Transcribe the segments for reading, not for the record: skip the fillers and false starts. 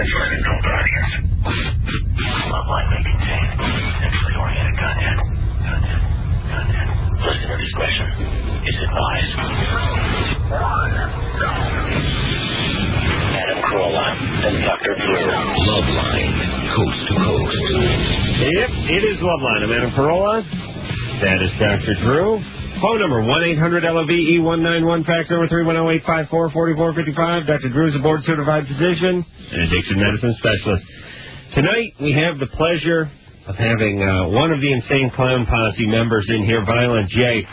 controlled audience. Loveline may contain sexually oriented content. Listener discretion is advised. Adam Carolla and Dr. Drew. Loveline, coast to coast. Yep, it is Loveline. I'm Adam Carolla. That is Dr. Drew. Phone number 1-800-LOVE-191, fax number 310-854-4455. Dr. Drew is a board-certified physician and addiction medicine specialist. Tonight, we have the pleasure of having one of the Insane Clown Posse members in here, Violent J.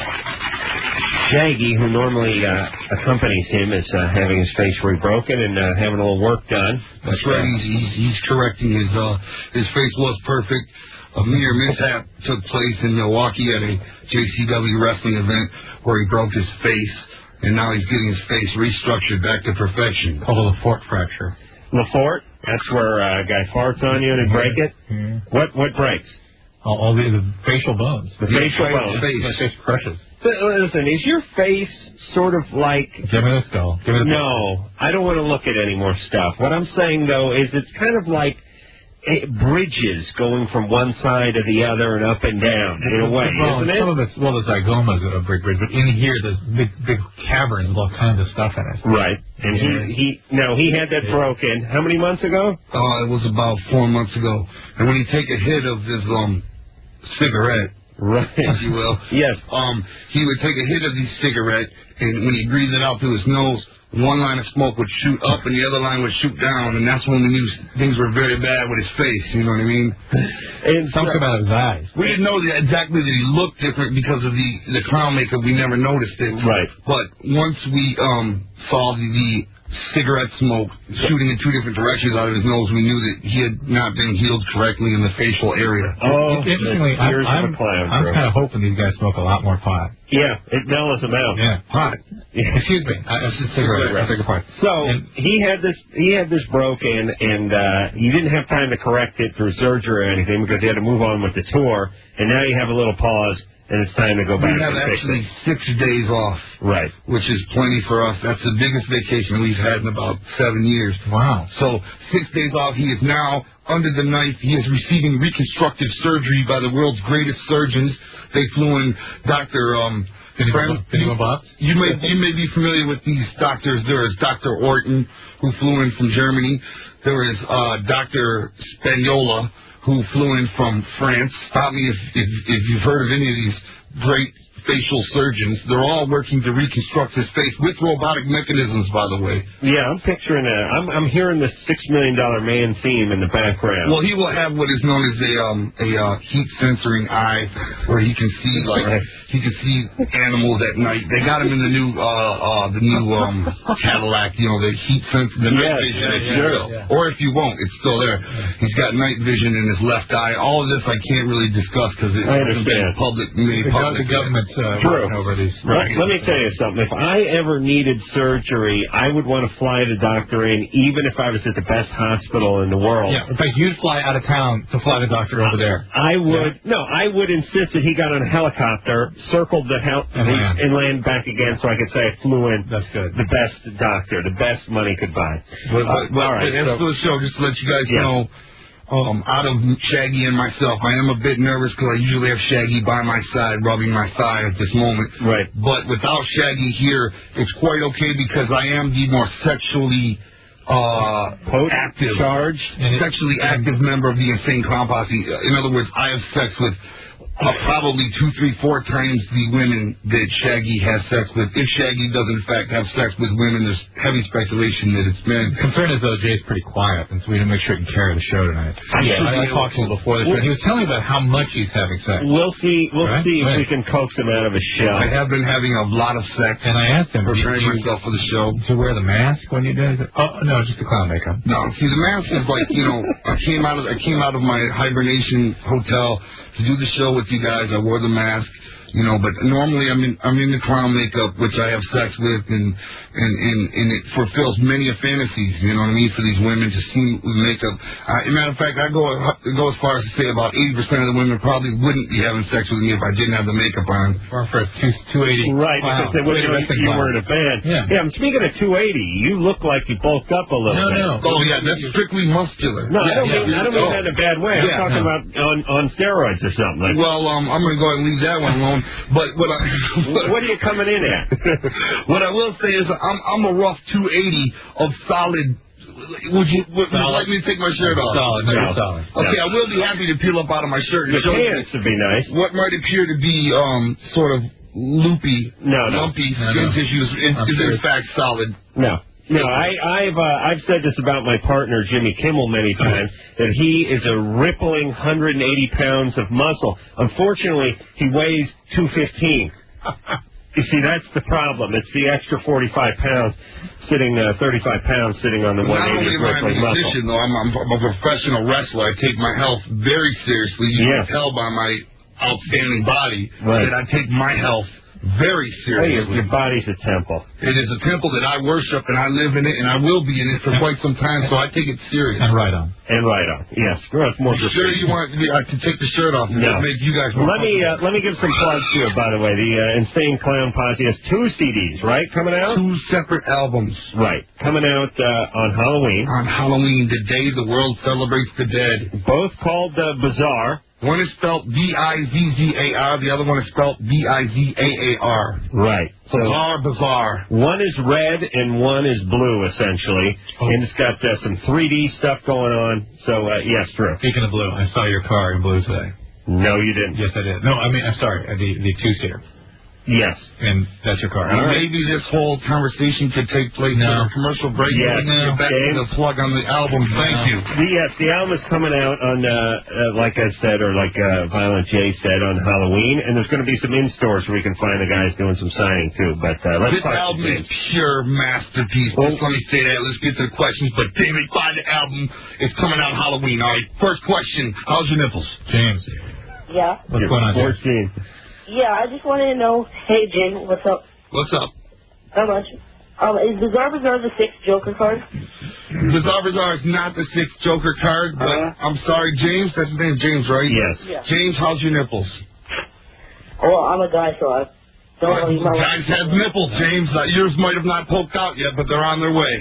Shaggy, who normally accompanies him, is having his face rebroken and having a little work done. That's right. He's correcting his face was perfect. A mere mishap took place in Milwaukee at a JCW wrestling event where he broke his face, and now he's getting his face restructured back to perfection. Called a Lefort fracture. Lefort? That's where a guy farts on you and break it? Mm-hmm. What breaks? All the facial bones. The facial bones. My face crushes. Listen, is your face sort of like... Give me the skull. Give me the No, I don't want to look at any more stuff. What I'm saying, though, is it's kind of like bridges going from one side to the other and up and down in a way, isn't it? Some of it's, the zygomas are a big bridge, but in here there's big caverns with all kinds of stuff in it. Right. And he had that broken how many months ago? It was about 4 months ago. And when you take a hit of this cigarette, right, if you will, yes, he would take a hit of this cigarette, and when he breathed it out through his nose, one line of smoke would shoot up and the other line would shoot down, and that's when we knew things were very bad with his face, you know what I mean? And something about his eyes. We didn't know exactly that he looked different because of the clown makeup. We never noticed it. Right. But once we saw the cigarette smoke shooting in two different directions out of his nose, we knew that he had not been healed correctly in the facial area. Oh, interestingly, I'm kind of hoping these guys smoke a lot more pot. Yeah, it mellows them out. Yeah, pot. Excuse me, I should cigarette. I beg your pardon. So he had this broken, and he didn't have time to correct it through surgery or anything because he had to move on with the tour. And now you have a little pause, and it's time to go back. We have actually 6 days off, right? Which is plenty for us. That's the biggest vacation we've had in about 7 years. Wow! So 6 days off. He is now under the knife. He is receiving reconstructive surgery by the world's greatest surgeons. They flew in Dr. You may be familiar with these doctors. There is Dr. Orton, who flew in from Germany. There is Dr. Spagnola, who flew in from France. Stop me if you've heard of any of these great facial surgeons. They're all working to reconstruct his face with robotic mechanisms, by the way. Yeah, I'm picturing that. I'm hearing the $6 million man theme in the background. Well, he will have what is known as a heat censoring eye, where he can see he can see animals at night. They got him in the new Cadillac, the heat sensor, the night vision. Or if you won't, it's still there. He's got night vision in his left eye. All of this I can't really discuss because it's public. The government's over these. Right. Let me tell you something. If I ever needed surgery, I would want to fly the doctor in, even if I was at the best hospital in the world. Yeah. In fact, you'd fly out of town to fly the doctor over there. I would. Yeah. No, I would insist that he got on a helicopter, circled the and land back again, so I could say I flew in. That's good. The best doctor, the best money could buy. All right. As for the show, just to let you guys know. Out of Shaggy and myself, I am a bit nervous because I usually have Shaggy by my side, rubbing my thigh at this moment. Right. But without Shaggy here, it's quite okay because I am the more sexually active, sexually active member of the Insane Clown Posse. In other words, I have sex with probably 2, 3, 4 times the women that Shaggy has sex with. If Shaggy does in fact have sex with women, there's heavy speculation that it's men. The concern is though Jay's pretty quiet, and so we need to make sure he can carry the show tonight. I talked to him before the show. He was telling me about how much he's having sex. We'll see. We'll see if we can coax him out of his shell. I have been having a lot of sex, and I asked him, preparing myself for the show. To wear the mask when you did it? Oh no, just the clown makeup. No, see the mask is like I came out of my hibernation hotel to do the show with you guys. I wore the mask, but normally I'm in the clown makeup, which I have sex with, and and it fulfills many of fantasies, you know what I mean, for these women to see makeup. As a matter of fact, I go as far as to say about 80% of the women probably wouldn't be having sex with me if I didn't have the makeup on. Or for 280. Right, because they wouldn't know you weren't a fan. Yeah, I'm speaking of 280. You look like you bulked up a little bit. No. Oh, yeah, that's strictly muscular. No, I don't mean that in a bad way. I'm talking about on steroids or something. Like well, I'm going to go ahead and leave that one alone. But what are you coming in at? What I will say is I'm a rough 280 of solid. Would you like me to take my shirt off? Solid. No, you're solid. Okay, I will be happy to peel up out of my shirt and the show you. pants would be nice. What might appear to be sort of lumpy skin tissue is in fact solid. No, I've said this about my partner Jimmy Kimmel many times that he is a rippling 180 pounds of muscle. Unfortunately, he weighs 215. You see, that's the problem. It's the extra 45 pounds sitting, 35 pounds sitting on the 180 rippling muscle. Position, though, I'm a professional wrestler. I take my health very seriously. You can tell by my outstanding body that I take my health very seriously. Your body's a temple. It is a temple that I worship, and I live in it, and I will be in it for quite some time, so I take it serious. And right on. Yes. It's more sure you want to take the shirt off and make you guys more let me give some plugs to it, by the way. The Insane Clown Posse has 2 CDs, right, coming out? 2 separate albums. Right. Coming out on Halloween. On Halloween, the day the world celebrates the dead. Both called Bizarre. One is spelled Bizzar, the other one is spelled Bizaar. Right. So Bizarre. One is red and one is blue, essentially. And it's got some 3D stuff going on. So, yes, Drew. Speaking of blue, I saw your car in blue today. No, you didn't. Yes, I did. No, I mean, I'm sorry, the 2-seater. Yes. And that's your car. Maybe this whole conversation could take place in a commercial break. Yes. Get back to the plug on the album. Thank you. Yes, the album is coming out on, like I said, or like Violent J said, on Halloween. And there's going to be some in-stores where we can find the guys doing some signing, too. But let's this album is pure masterpiece. Just let me say that. Let's get to the questions. But David, buy the album. It's coming out Halloween. All right. First question. How's your nipples? James. Yeah. What's going on, 14. Yeah, I just wanted to know, hey, Jim, what's up? What's up? How much? Is Bizarre the 6th Joker card? Bizarre is not the 6th Joker card, but I'm sorry, James. That's his name, James, right? Yes. Yeah. James, how's your nipples? Well, I'm a guy, so I don't know. Guys have nipples, James. Yours might have not poked out yet, but they're on their way.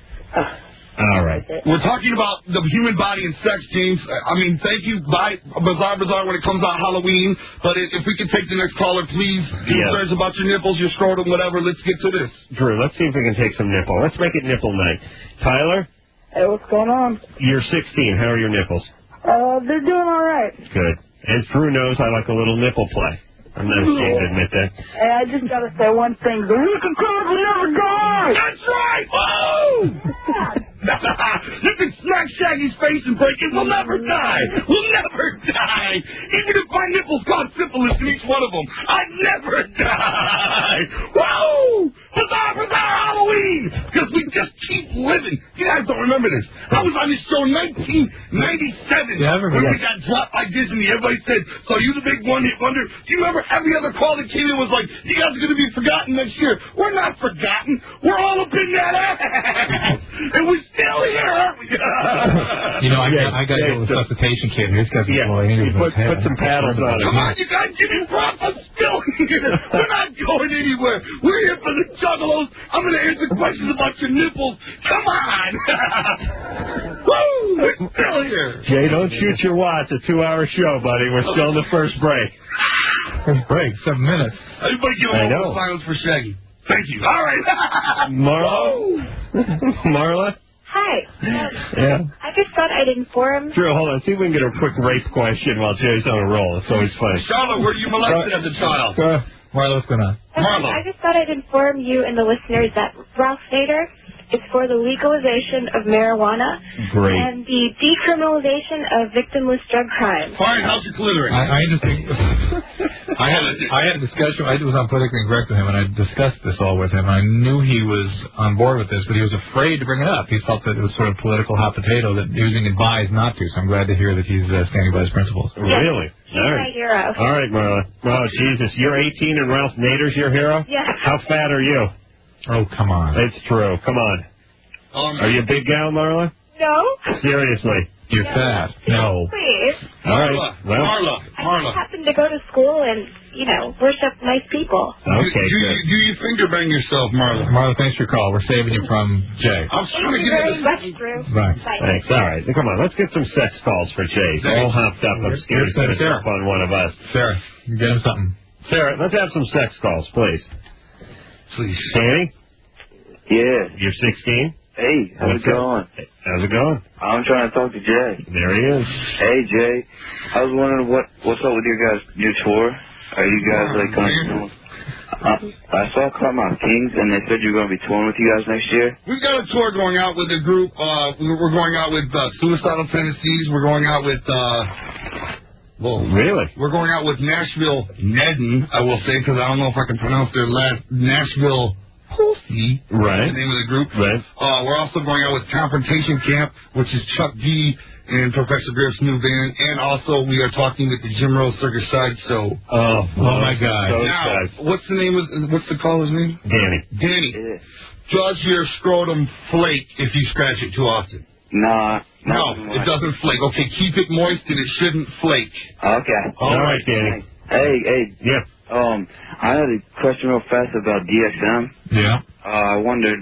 All right. We're talking about the human body and sex, James. I mean, thank you. Buy Bizarre when it comes out Halloween. But if we could take the next caller, please. Concerns about your nipples, your scrotum, whatever. Let's get to this. Drew, let's see if we can take some nipple. Let's make it nipple night. Tyler? Hey, what's going on? You're 16. How are your nipples? They're doing all right. Good. As Drew knows, I like a little nipple play. I'm not ashamed to admit that. Hey, I just got to say one thing. The Weekend Club will never die! That's right! Woo! You can smack Shaggy's face and break it. We'll never die. We'll never die. Even if my nipples got syphilis in each one of them, I'd never die. Woo! Bizarre Halloween! Because we just keep living. You guys don't remember this. I was on this show in 1997 when we got dropped by Disney. Everybody said, so you the big one-hit wonder. Do you remember every other call that came in was like, you guys are going to be forgotten next year. We're not forgotten. We're all up in that ass. And we're still here, aren't we? I got a resuscitation kit. Here's got put some paddles on it. Come on, you guys, give me props. I'm still here. We're not going anywhere. We're here for the juggalos. I'm going to answer questions about your nipples. Come on. Woo! We're still here. Jay, don't shoot your watch. A 2-hour show, buddy. We're still in the first break. First break, 7 minutes. Everybody give a moment of silence for Shaggy. Thank you. All right. Marla? Hi. Yeah. I just thought I'd inform. Drew, hold on. See if we can get a quick rape question while Jay's on a roll. It's always funny. Charlotte, were you molested as a child? Marla, what's going on? Marla. I just thought I'd inform you and the listeners that Ralph Nader is for the legalization of marijuana and the decriminalization of victimless drug crimes. Fine, how's your clitoris? I had a discussion. I was on Politically Incorrect with him, and I discussed this all with him. I knew he was on board with this, but he was afraid to bring it up. He felt that it was sort of political hot potato that he was being advised not to. So I'm glad to hear that he's standing by his principles. Yes. Really? He's my hero. All right, Marla. Oh, Jesus. You're 18 and Ralph Nader's your hero? Yes. How fat are you? Oh, come on. It's true. Come on. Are you a big gal, Marla? No. Seriously. You're fat. No. Please. All right. Well, I happen to go to school and, worship nice people. Okay, good. Do you finger bang yourself, Marla? Marla, thanks for your call. We're saving you from Jay. I'm trying to Thank you get very much, Drew. Bye. Thanks. All right. Come on. Let's get some sex calls for Jay. All hopped up upstairs. Here's Sarah. Up on one of us. Sarah, get him something. Sarah, let's have some sex calls, please. Please. Danny? Yeah. You're 16? Hey, how's it going? How's it going? I'm trying to talk to Jay. There he is. Hey, Jay. I was wondering what's up with your guys' new tour? Are you guys I saw Cloudmouth Kings, and they said you were going to be touring with you guys next year. We've got a tour going out with a group. We're going out with Suicidal Tendencies. We're going out with. Really? We're going out with Nashville Nedden, I will say, because I don't know if I can pronounce their last. Nashville Pussy. Right. The name of the group. Right. We're also going out with Confrontation Camp, which is Chuck D and Professor Griff's new band, and also we are talking with the Jim Rose Circus Sideshow. Oh my God! Now, what's the caller's name? Danny. Yeah. Does your scrotum flake if you scratch it too often? Nah. No, it doesn't flake. Okay, keep it moist and it shouldn't flake. Okay. All right, Danny. Hey. Yeah. I had a question real fast about DXM. Yeah. I wondered,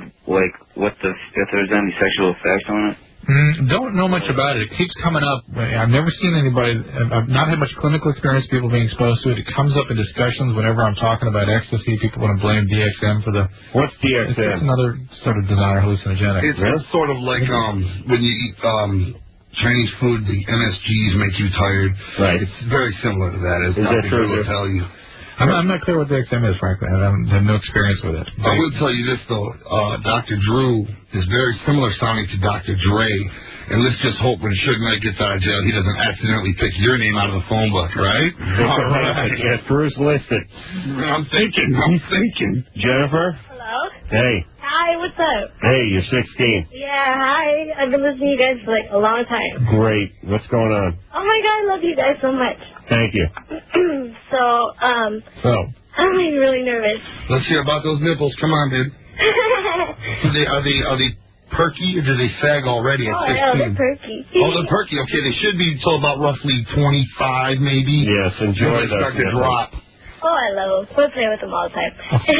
if there's any sexual effects on it. Don't know much about it. It keeps coming up. I've never seen anybody. I've not had much clinical experience. People being exposed to it. It comes up in discussions whenever I'm talking about ecstasy. People want to blame DXM for the. What's DXM? It's another sort of designer hallucinogenic. It's sort of like when you eat Chinese food, the MSGs make you tired. Right. It's very similar to that. As Is that true? Will tell you. I'm not clear what DXM is, frankly. I have no experience with it. I will tell you this, though. Dr. Drew is very similar sounding to Dr. Dre. And let's just hope when Suge Knight gets out of jail, he doesn't accidentally pick your name out of the phone book, right? All right. Yes, Bruce listed. I'm thinking. Jennifer? Hello? Hey. Hi, what's up? Hey, you're 16. Yeah, hi. I've been listening to you guys for a long time. Great. What's going on? Oh my God, I love you guys so much. Thank you. So, I'm really nervous. Let's hear about those nipples. Come on, dude. Are they perky or do they sag already at 16? Oh, they're perky. Oh, they're perky. Okay, they should be until about roughly 25, maybe. Yes, enjoy they start to drop. Oh, I love them. We'll play with them all the time.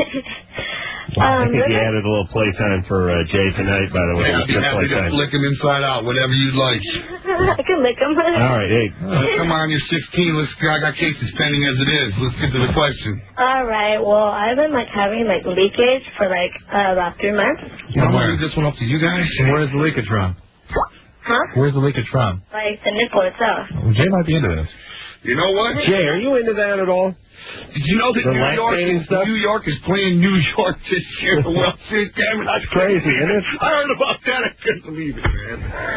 I think you added a little playtime for Jay tonight, by the way. Yeah, I'd be happy to flick him inside out, whatever you'd like. I can lick them. All right, hey. Come on, you're 16. I got cases pending as it is. Let's get to the question. All right. Well, I've been having leakage for about 3 months. I'm gonna leave this one up to you guys. And where's the leakage from? Huh? Where's the leakage from? The nipple itself. Well, Jay might be into this. You know what? Jay, are you into that at all? Did you know that New York is playing New York this year? Well, damn it, that's crazy, isn't it? I heard about that. I couldn't believe it, man.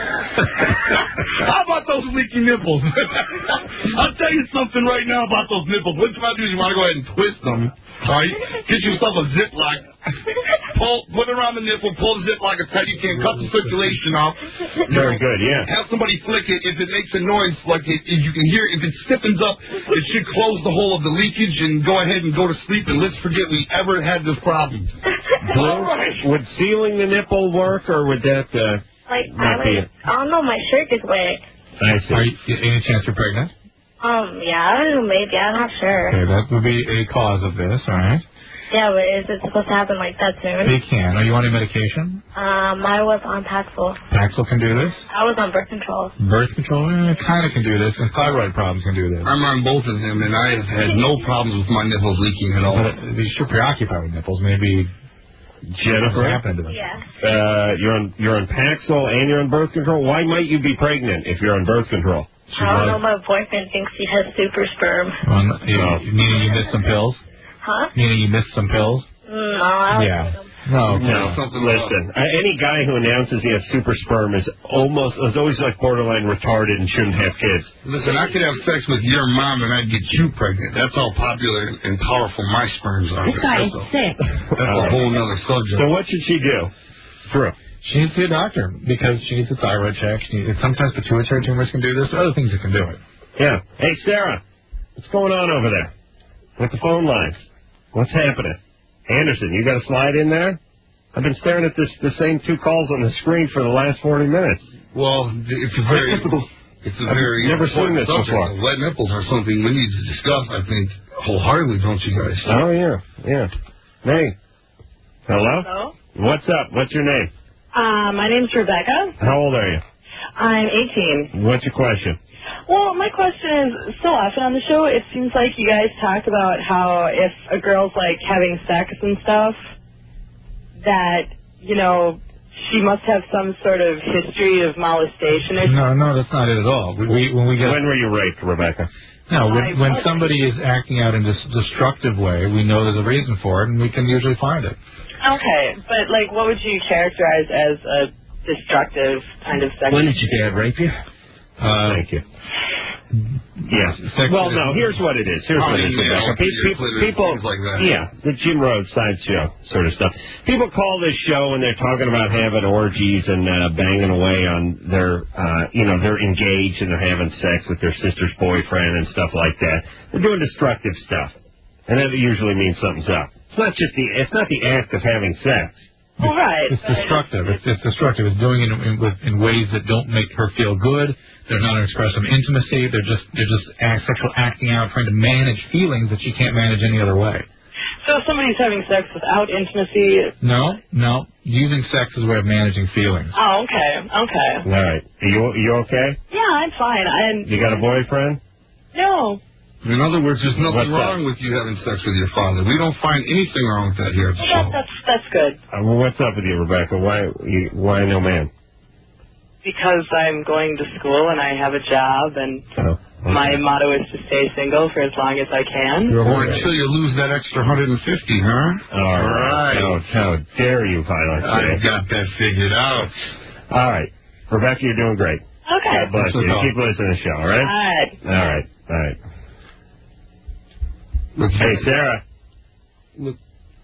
How about those leaky nipples? I'll tell you something right now about those nipples. What you want to do is you want to go ahead and twist them, right? Get yourself a Ziploc. Put it around the nipple, pull the Ziploc as tight you can, cut the circulation off. Very good, yeah. Have somebody flick it. If it makes a noise, if you can hear it, if it stiffens up, it should close the hole of the leakage and go ahead and go to sleep, and let's forget we ever had this problem. All right. Would sealing the nipple work, or would that not be it? I don't know, my shirt is wet. I see. Any chance you're pregnant? Yeah, I don't know, maybe. I'm not sure. Okay, that would be a cause of this, all right? Yeah, but is it supposed to happen like that soon? It can. Are you on any medication? I was on Paxil. Paxil can do this? I was on birth control. Birth control kind of can do this, and thyroid problems can do this. I'm on both of them, and I have had no problems with my nipples leaking at all. But you should preoccupy with nipples. Maybe Jennifer, happened to them. Yeah. You're on Paxil and you're on birth control. Why might you be pregnant if you're on birth control? I don't know. My boyfriend thinks he has super sperm. Meaning you missed some pills? Huh? Meaning you missed some pills? No, I don't think so. No. Listen, any guy who announces he has super sperm is always borderline retarded and shouldn't have kids. Listen, I could have sex with your mom and I'd get you pregnant. That's how popular and powerful my sperms are. This guy is sick. That's a whole nother subject. So what should she do? Drew. She needs to see a doctor because she needs a thyroid check. Sometimes pituitary tumors can do this. There are other things that can do it. Yeah. Hey, Sarah, what's going on over there with the phone lines? What's happening? Anderson, you got a slide in there? I've been staring at the same two calls on the screen for the last 40 minutes. Well, it's a very never seen this subject. before. Wet nipples are something we need to discuss, I think, wholeheartedly, don't you guys? Oh, yeah. Hey. Hello? Hello? What's up? What's your name? My name's Rebecca. How old are you? I'm 18. What's your question? Well, my question is, so often on the show, it seems like you guys talk about how if a girl's, like, having sex and stuff, that, you know, she must have some sort of history of molestation or something. No, that's not it at all. When were you raped, Rebecca? No, when somebody is acting out in this destructive way, we know there's a reason for it, and we can usually find it. Okay, but, like, what would you characterize as a destructive kind of sex? When did your dad rape you? Thank you. Yes. Well, no, here's what it is. Rebecca. People like that. Yeah, the Jim Rhodes sideshow sort of stuff. People call this show and they're talking about having orgies and banging away on their, they're engaged and they're having sex with their sister's boyfriend and stuff like that. They're doing destructive stuff, and that usually means something's up. It's not the act of having sex. Well, right. It's destructive. It's destructive. It's doing it in ways that don't make her feel good. They're not an expression of intimacy. They're just sexual acting out, trying to manage feelings that she can't manage any other way. So if somebody's having sex without intimacy... No. Using sex is a way of managing feelings. Oh, okay. All right. You okay? Yeah, I'm fine. You got a boyfriend? No. In other words, there's nothing wrong with you having sex with your father. We don't find anything wrong with that here at the show. That's good. What's up with you, Rebecca? Why no man? Because I'm going to school and I have a job, and my motto is to stay single for as long as I can. Or until you lose that extra 150, huh? All right. How dare you, Pilot? I got that figured out. All right. Rebecca, you're doing great. Okay. God bless you. Keep listening to the show, all right? All right. Hey, Sarah. Look,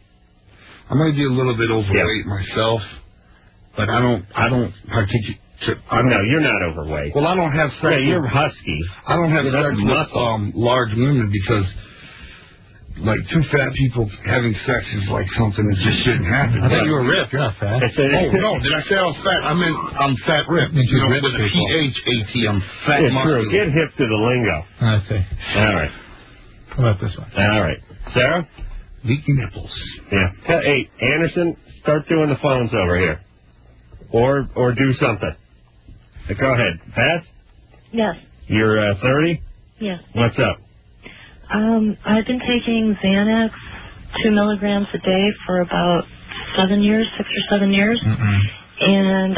I might be a little bit overweight myself, but I don't particularly... No, you're not overweight. Well, I don't have sex. Yeah, you're husky. I don't have sex with large women because, like, two fat people having sex is like something that just shouldn't happen. I thought you were ripped. You're not fat. No, did I say I was fat? I meant I'm fat ripped. You know, with a PHAT, I'm fat muscular. True. Get hip to the lingo. I see. All right. How about this one? All right. Sarah? Leaky nipples. Yeah. Hey, Anderson, start doing the phones over here. Or do something. Go ahead. Pat? Yes. You're 30? Yes. What's up? I've been taking Xanax 2 milligrams a day for about 6 or 7 years. And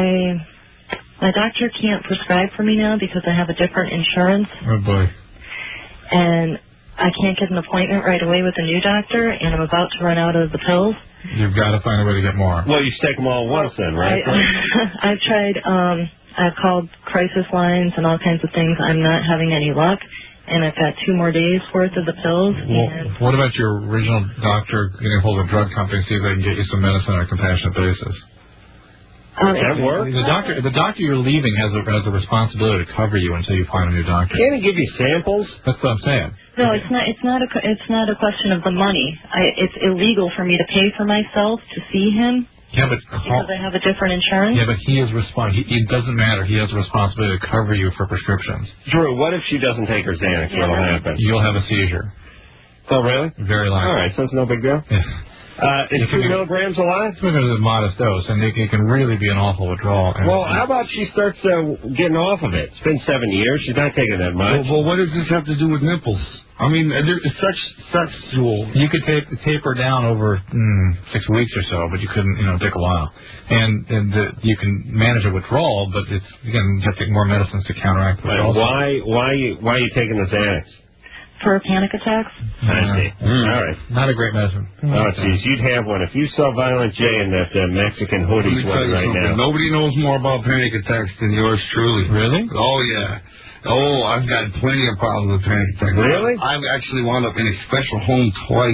my doctor can't prescribe for me now because I have a different insurance. Oh, boy. And I can't get an appointment right away with a new doctor, and I'm about to run out of the pills. You've got to find a way to get more. Well, you take them all at once then, right? I've tried, I've called crisis lines and all kinds of things. I'm not having any luck, and I've got 2 more days worth of the pills. Well, what about your original doctor getting hold of a drug company and see if they can get you some medicine on a compassionate basis? That work? The doctor you're leaving has a responsibility to cover you until you find a new doctor. Can't he give you samples? That's what I'm saying. No, it's not a question of the money. It's illegal for me to pay for myself to see him. Yeah, but because I have a different insurance. Yeah, but he is it doesn't matter. He has a responsibility to cover you for prescriptions. Drew, what if she doesn't take her Xanax? What'll happen? You'll have a seizure. Oh, really? Very likely. All right, so it's no big deal. Yeah. Is 2 milligrams a lot? 2 milligrams is a modest dose, and it can really be an awful withdrawal. Well, how about she starts getting off of it? It's been 7 years. She's not taking that much. Well, what does this have to do with nipples? I mean, it's such sexual. You could taper down over 6 weeks or so, but you couldn't, take a while. And you can manage a withdrawal, but you have to take more medicines to counteract the withdrawal. Why are you taking the Xanax? For panic attacks? I see. All right. Not a great medicine. Oh, geez. You'd have one. If you saw Violent J in that Mexican hoodie right now. Nobody knows more about panic attacks than yours truly. Really? Oh, yeah. Oh, I've got plenty of problems with panic attacks. Really? I've actually wound up in a special home twice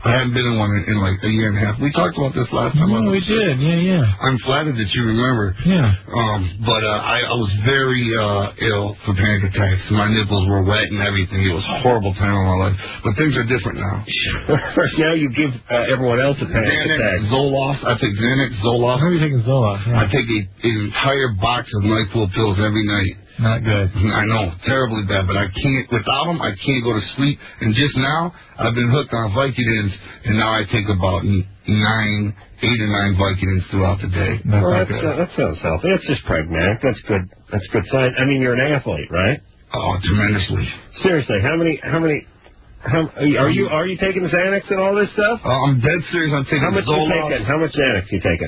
I haven't been in one in like a year and a half. We talked about this last time. Oh, we did. Yeah. I'm flattered that you remember. Yeah. But I was very ill for panic attacks. My nipples were wet and everything. It was a horrible time in my life. But things are different now. Now you give everyone else a panic attack. Zoloft. I take Xanax, Zoloft. How are you taking Zoloft? Yeah. I take an entire box of NyQuil pills every night. Not good. I know, terribly bad, but I can't, without them, I can't go to sleep. And just now, I've been hooked on Vicodins, and now I take about 8 or 9 Vicodins throughout the day. That sounds healthy. That's just pragmatic. That's good. That's good sign. I mean, you're an athlete, right? Oh, tremendously. Seriously, how are you taking Xanax and all this stuff? I'm dead serious. I'm taking How much Zoloft. you taking? How much Xanax you taking?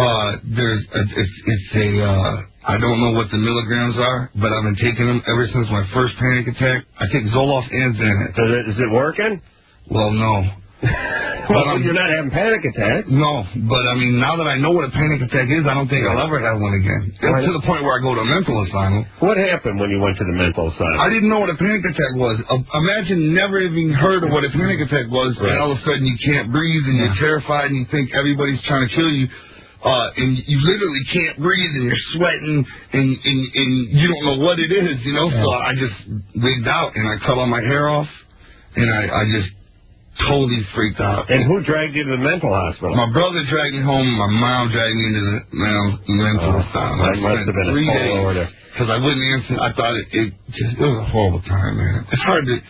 I don't know what the milligrams are, but I've been taking them ever since my first panic attack. I take Zoloft and Xanax. Is it working? Well, no. Well, you're not having panic attacks. No, but I mean, now that I know what a panic attack is, I don't think I'll ever have one again. To the point where I go to a mental asylum. What happened when you went to the mental asylum? I didn't know what a panic attack was. Imagine never even heard of what a panic attack was, and all of a sudden you can't breathe, and you're terrified, and you think everybody's trying to kill you. And you literally can't breathe, and you're sweating, and you don't know what it is, you know? So I just wigged out, and I cut all my hair off, and I just totally freaked out. And who dragged you to the mental hospital? My brother dragged me home. My mom dragged me into the mental asylum. That must have been a tall order. Because I wouldn't answer. I thought it was a horrible time, man. It's hard to,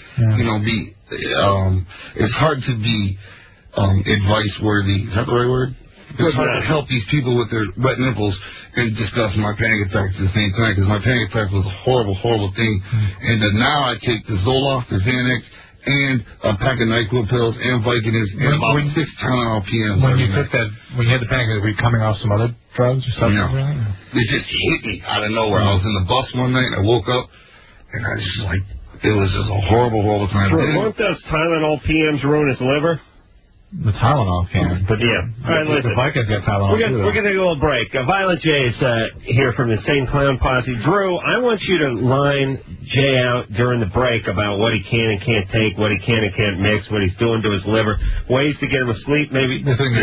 it's hard to be advice worthy. Is that the right word? It's hard to help these people with their wet nipples and discuss my panic attacks at the same time, because my panic attack was a horrible, horrible thing. And now I take the Zoloft, the Xanax, and a pack of NyQuil pills and Vicodins and about 6 Tylenol PMs. When you took that, when you had the panic, were you coming off some other drugs or something? No. It just hit me out of nowhere. I was in the bus one night, and I woke up, and I just it was just a horrible, horrible time. Won't those Tylenol PMs ruin his liver? The Tylenol can. But yeah. All right, listen. The Vicodins got Tylenol We're going to go a break. Violent J's here from the Insane Clown Posse. Drew, I want you to line Jay out during the break about what he can and can't take, what he can and can't mix, what he's doing to his liver, ways to get him asleep, maybe.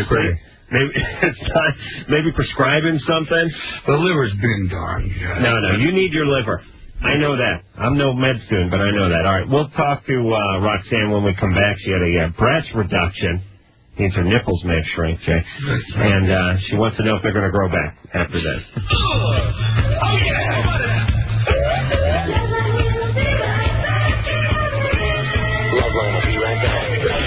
Maybe prescribe him something. The liver's been gone. No, you need your liver. I know that. I'm no med student, but I know that. All right, we'll talk to Roxanne when we come back. She had a breast reduction. Means her nipples may have shrunk, Jay. And she wants to know if they're going to grow back after this. Oh, yeah. Loveline will be right back.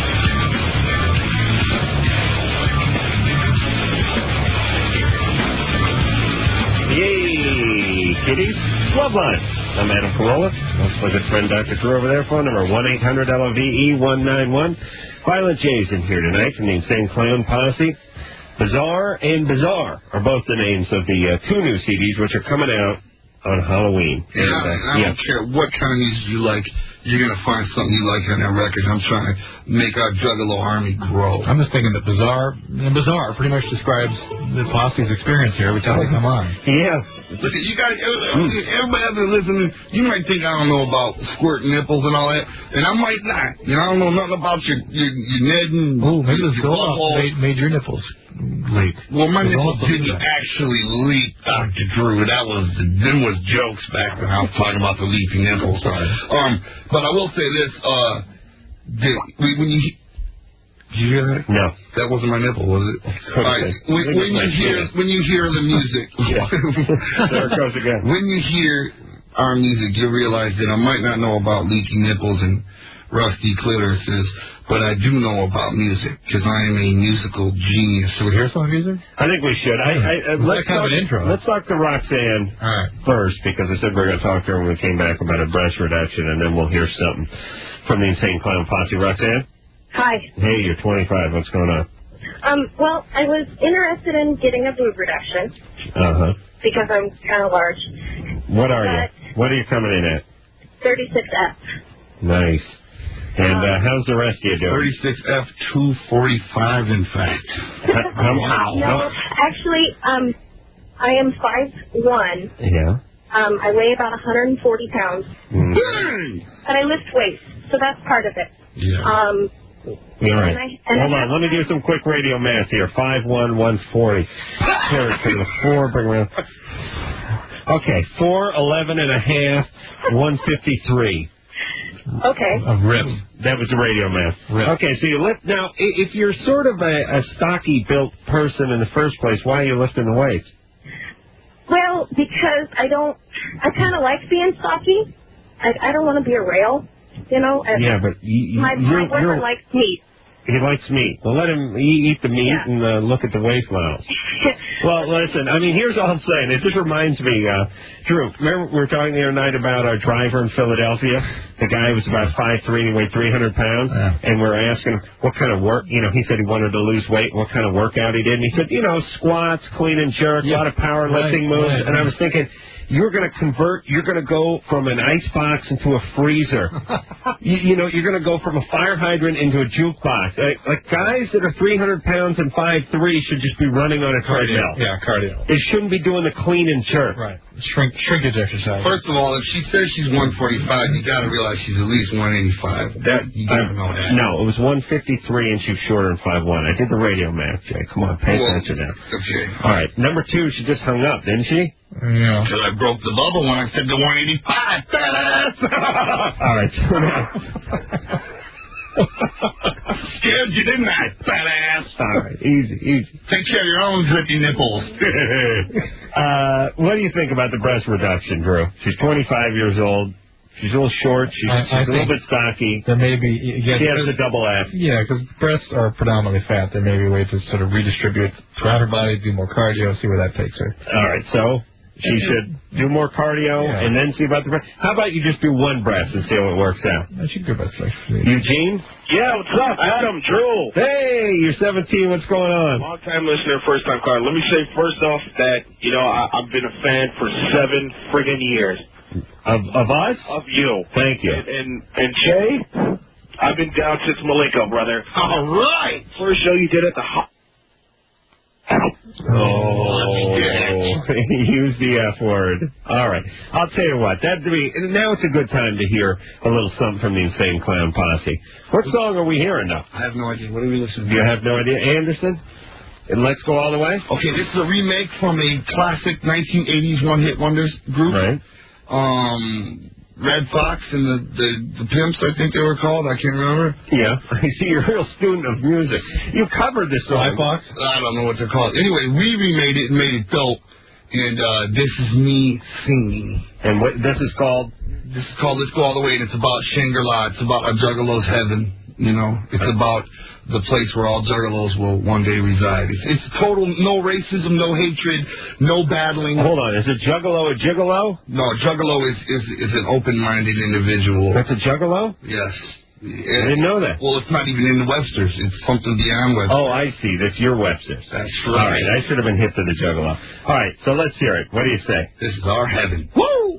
Yay, kitties. Loveline. I'm Adam Carolla. That's my good friend Dr. Drew over there. Phone number 1-800-LOVE-191. Violent J's in here tonight from the Insane Clown Posse. Bizarre and Bizarre are both the names of the 2 new CDs which are coming out on Halloween. And, I don't care what kind of music you like. You're going to find something you like on that record. I'm trying to make our Juggalo army grow. I'm just thinking that Bizarre pretty much describes the Posse's experience here every time they come on. Yeah. Look, you guys, everybody out there listening, you might think I don't know about squirting nipples and all that, and I might not. You know, I don't know nothing about your Ned and... Oh, maybe the Zoloft made your nipples leak. Well, my nipples didn't actually leak, Dr. Drew. Them was jokes back when I was talking about the leaking nipples. But I will say this, when you... Did you hear that? No. That wasn't my nipple, was it? Right. When you hear the music... There it goes again. When you hear our music, you realize that I might not know about leaky nipples and rusty clitorises, but I do know about music, because I am a musical genius. Should we hear some music? I think we should. Let's have an intro. Let's talk to Roxanne first, because I said we were going to talk to her when we came back about a breast reduction, and then we'll hear something from the Insane Clown Posse. Roxanne? Hi. Hey, you're 25. What's going on? Well, I was interested in getting a boob reduction. Because I'm kind of large. What are you? What are you coming in at? 36F. Nice. And how's the rest of you doing? 36F 245, in fact. No, actually, I am 5'1". Yeah. I weigh about 140 pounds. And I lift weights, so that's part of it. Yeah. All right. Hold on. Let me do some quick radio math here. 5-1-140. Carry to the 4. Bring around. Okay. 4, 11 and a half, 153. Okay. A rip. That was the radio math. Rip. Okay, so you lift. Now, if you're sort of a stocky built person in the first place, why are you lifting the weights? Well, because I kind of like being stocky. I don't want to be a rail, you know. Yeah, but my boyfriend likes meat. He likes meat. Well, let him eat the meat and look at the waist models. Well, listen, I mean, here's all I'm saying. It just reminds me, Drew, remember we were talking the other night about our driver in Philadelphia? The guy was about 5'3", and he weighed 300 pounds, and we were asking him what kind of work, he said he wanted to lose weight, what kind of workout he did, and he said, squats, clean and jerk, a lot of powerlifting moves, and I was thinking, you're going to go from an ice box into a freezer. You're going to go from a fire hydrant into a jukebox. Like guys that are 300 pounds and 5'3" should just be running on a treadmill. Yeah, cardio. They shouldn't be doing the clean and jerk. Right. Shrinkage exercise. First of all, if she says she's 145, you got to realize she's at least 185. You got to know that. No, it was 153 and she was shorter than 5'1". I did the radio math, Jay. Come on, pay attention now. Okay. All right. Number 2, she just hung up, didn't she? Yeah. Because I broke the bubble when I said the 185. Badass! All right. So now. Scared you, didn't I? Badass! All right. Easy. Take care of your own zippy nipples. What do you think about the breast reduction, Drew? She's 25 years old. She's a little short. She's a little bit stocky. There may be... She has the double F. Yeah, because breasts are predominantly fat. There may be a way to sort of redistribute throughout her body, do more cardio, see where that takes her. All right, so she should do more cardio and then see about the breast. How about you just do one breast and see how it works out? She can do breast. Eugene? Yeah, what's up, Adam? Drew. Hey, you're 17. What's going on? Long-time listener, first-time caller. Let me say first off that, I've been a fan for 7 friggin' years. Of us? Of you. Thank you. And Jay, I've been down since Malenko, brother. All right. First show you did at the use the F word. All right. I'll tell you what. Now it's a good time to hear a little something from the Insane Clown Posse. What song are we hearing now? I have no idea. What are we listening to? You have no idea? Anderson? And Let's Go All the Way? Okay, this is a remake from a classic 1980s one-hit wonders group. Right. Red Fox and the Pimps, I think they were called. I can't remember. Yeah. I see you're a real student of music. You covered this song. Red Fox? I don't know what they're called. Anyway, we remade it and made it dope. And this is me singing. And what this is called? This is called Let's Go All the Way, and it's about Shangri-La. It's about a juggalo's heaven. It's about the place where all juggalos will one day reside. It's total no racism, no hatred, no battling. Hold on, is a juggalo a gigolo? No, a juggalo is an open-minded individual. That's a juggalo? Yes. I didn't know that. Well, it's not even in the Webster's. It's something beyond Webster's. Oh, I see. That's your Webster's. That's right. All right, I should have been hip to the juggalo. All right, so let's hear it. What do you say? This is our heaven. Woo!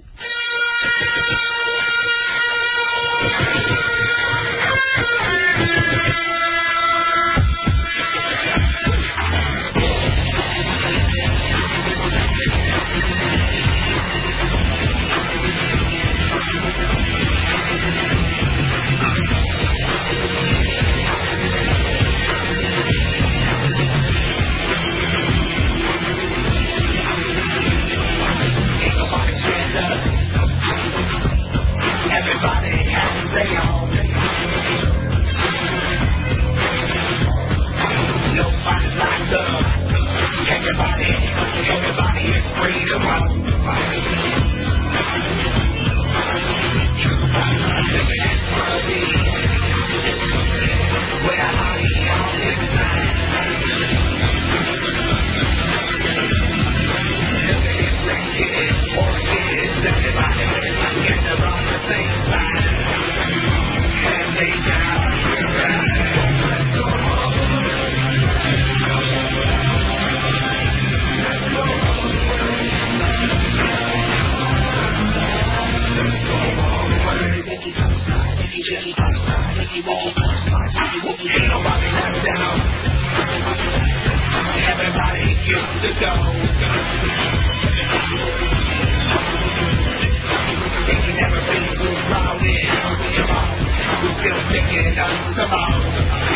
Come on.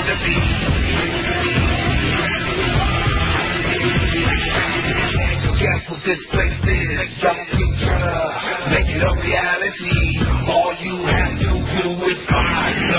to be. Guess what this place is? Your future, make it a reality. All you have to do is find the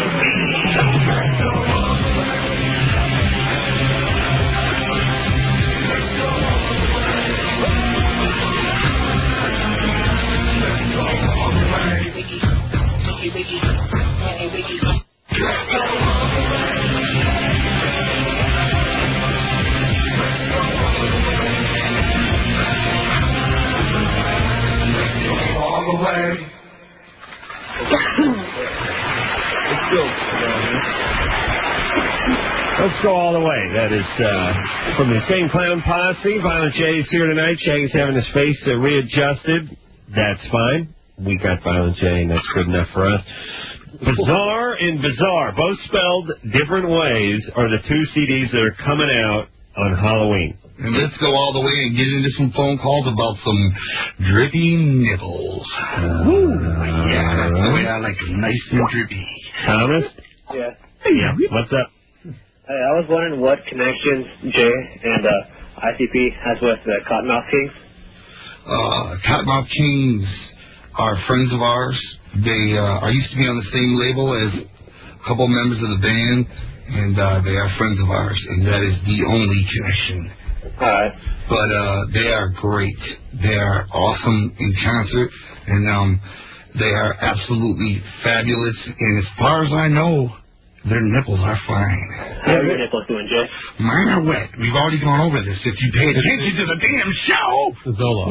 Let's go all the way. That is from the Insane Clown Posse. Violent J is here tonight. Shaggy's having his face readjusted. That's fine. We got Violent J, and that's good enough for us. Bizarre and Bizarre, both spelled different ways, are the two CDs that are coming out on Halloween. And let's go all the way and get into some phone calls about some drippy nipples. Yeah, that's the way I like them, nice and drippy. Thomas? Yeah. Yeah, what's up? Hey, I was wondering what connections Jay and ICP has with the Cottonmouth Kings. Cottonmouth Kings are friends of ours. They used to be on the same label as a couple members of the band, and they are friends of ours, and that is the only connection. All right. But they are great. They are awesome in concert, and they are absolutely fabulous. And as far as I know, their nipples are fine. How are your nipples doing, Jay? Mine are wet. We've already gone over this. If you pay attention to the damn show. Zola.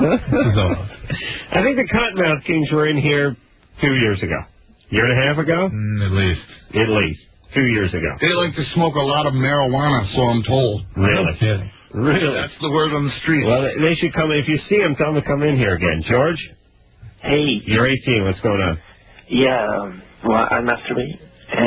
I think the Cottonmouth Kings were in here 2 years ago. Year and a half ago? At least. At least. 2 years ago. They like to smoke a lot of marijuana, so I'm told. Really? Really? That's the word on the street. Well, they should come in. If you see them, tell them to come in here again. George? Hey. You're 18. What's going on? Yeah, well, I masturbate,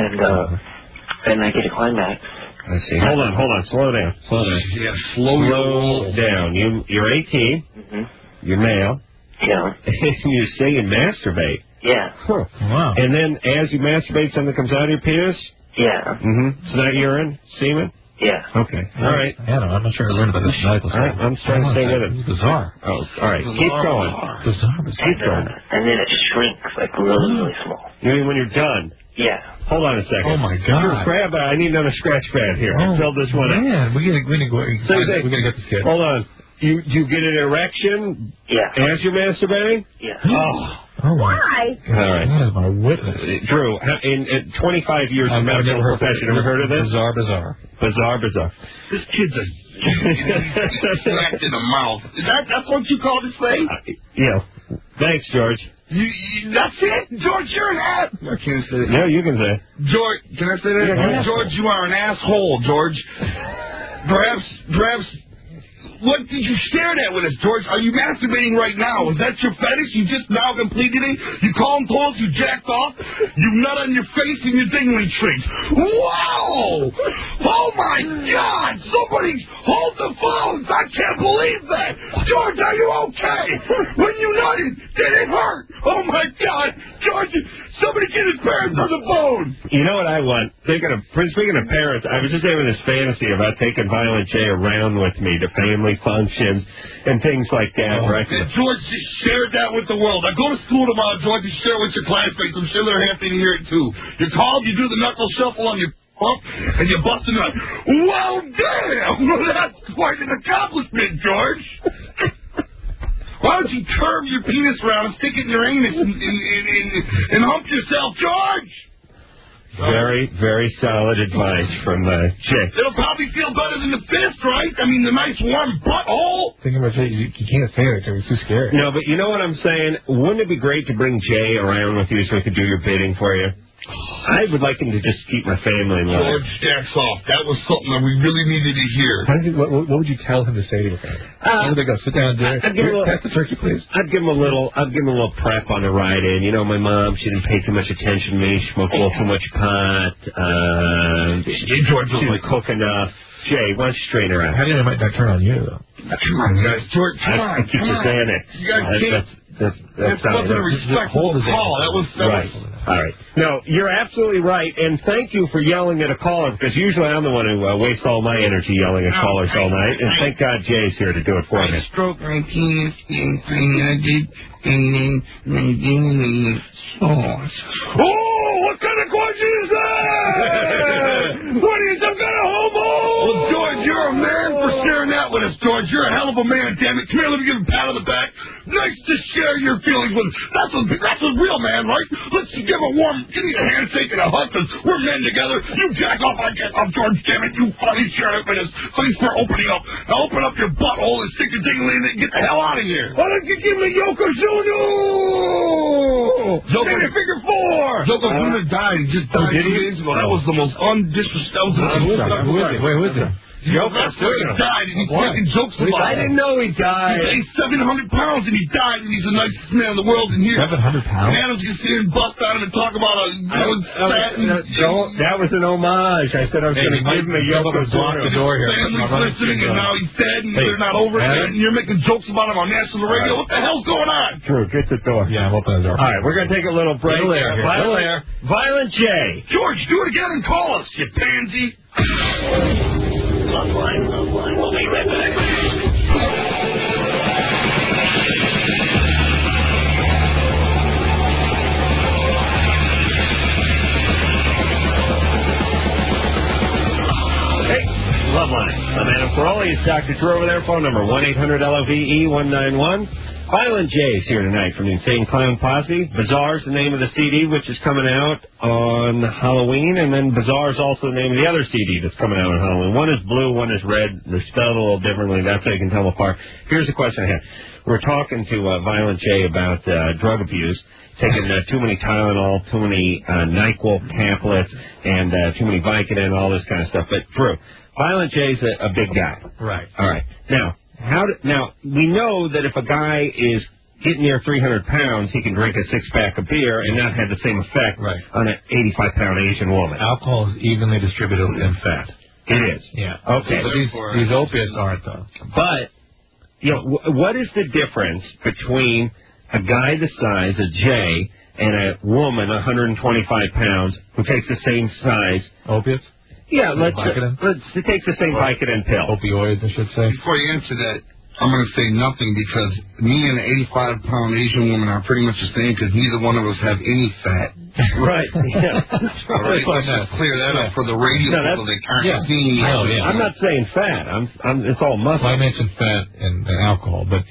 and I get a climax. I see. Hold on. Slow down. Yeah, slow down. You're 18. Mm-hmm. You're male. Yeah. And you say you masturbate. Yeah. Huh. Wow. And then as you masturbate, something comes out of your penis? Yeah. Mm-hmm. It's not urine? Semen? Yeah. Okay. All right. Yeah, I'm not sure I learned about this medical All right. I'm trying to stay with it. It's bizarre. Oh, all right. Keep going. Bizarre. Keep going. And then it shrinks, like really, really small. You mean when you're done? Yeah. Hold on a second. Oh, my God. I need another scratch pad here. Oh, Fill this one up. Man, we're going to get this kid. Hold on. You get an erection? Yeah. As you're masturbating? Yeah. Oh. Why? All right. That is my witness. Drew, in 25 years of medical profession, ever heard of this? Bizarre. This kid's a smacked in the mouth. That's what you call this thing? Yeah. Thanks, George. That's it? George, you're an ass. I can't say that. No, you can say it. George, can I say that? Yeah, George, you are an asshole, George. Perhaps... What did you stare at with us, George? Are you masturbating right now? Is that your fetish? You just now completed it? You call them toes, you jacked off, you nut on your face, and your dingling shrinks. Wow! Oh, my God! Somebody hold the phones! I can't believe that! George, are you okay? When you nutted, did it hurt? Oh, my God! George, somebody get his parents on the phone! You know what I want? Speaking of parents, I was just having this fantasy about taking Violent J around with me to family functions and things like that, right? And George, just share that with the world. I go to school tomorrow, George, you share it with your classmates. I'm sure they're happy to hear it, too. You're called, you do the knuckle shuffle on your pump, and you bust a nut. Well, damn! That's quite an accomplishment, George. Why don't you curve your penis around and stick it in your anus and hump yourself, George? Very, very solid advice from Jay. It'll probably feel better than the fist, right? I mean, the nice warm butthole. Thinking about Jay, you can't say it because it's too scary. No, but you know what I'm saying? Wouldn't it be great to bring Jay around with you so he could do your bidding for you? I would like him to just keep my family in line. George stacks off. That was something that we really needed to hear. What would you tell him to say to your family? Where would they go? Sit down, Jerry. Pass the turkey, please. I'd give him a little prep on the ride in. You know, my mom, she didn't pay too much attention to me. She smoked a little too much pot. She didn't cook enough. Jay, why don't you straighten her out? How do you know it might not turn on you, though? Come on, guys. George, come on. Keep your Xanax. You guys can't. That wasn't a respectful call. That was right. All right. No, you're absolutely right, and thank you for yelling at a caller, because usually I'm the one who wastes all my energy yelling at callers all night, and thank God Jay's here to do it for me. I stroked my penis and then sauce. Oh, what kind of question is that? What are you, some kind of homo? Well, George, you're a man for sharing that with us, George. You're a hell of a man, damn it. Come here, let me give a pat on the back. Nice to share your feelings with us. That's a real man, right? Let's give you a handshake and a hug, because we're men together. You jack off, I jack off, George, damn it. You finally share it with us. Thanks for opening up. Now open up your butthole and stick your dingling in it and get the hell out of here. Why don't you give me Yokozuna? Yokozuna figure 4. Yokozuna died. He just died 2 days ago. That was the most undisrespectful. Who is it? Yokozuna died, and he's making jokes about it. I didn't know he died. He weighed 700 pounds, and he died, and he's the nicest man in the world. And here, 700 pounds? And Adam's going to sit here and bust on him and talk about that was an homage. I said I was going to give him a Yokozuna. The family's listening, and now he's dead, and they're not over it, and you're making jokes about him on national radio. What the hell's going on? Drew, get the door. Yeah, I'm opening the door. All right, we're going to take a little break. Violent J. George, do it again and call us, you pansy. Loveline. We'll be right back. Hey, Loveline. I'm Adam Ferroli. It's Dr. Drew over there. Phone number 1-800-LOVE-191. Violent J is here tonight from the Insane Clown Posse. Bizarre's the name of the CD, which is coming out on Halloween, and then Bizarre is also the name of the other CD that's coming out on Halloween. One is blue, one is red. They're spelled a little differently. That's how you can tell them apart. Here's a question I had. We're talking to Violent J about drug abuse, taking too many Tylenol, too many NyQuil pamphlets, and too many Vicodin, all this kind of stuff. But Drew, Violent J's a big guy. Right. All right. Now, we know that if a guy is getting near 300 pounds, he can drink a six-pack of beer and not have the same effect on an 85-pound Asian woman. Alcohol is evenly distributed in fat. It is? Yeah. Okay. But these opiates aren't, though. But, you know, what is the difference between a guy the size of Jay and a woman, 125 pounds, who takes the same size... Opiates? Yeah, let's take the same Vicodin pill. Opioids, I should say. Before you answer that, I'm going to say nothing, because me and an 85-pound Asian woman are pretty much the same, because neither one of us have any fat. Right. Yeah. All right, let's just clear that up for the radio people that aren't seeing me. I'm not saying fat. It's all muscle. Well, I mentioned fat and alcohol, but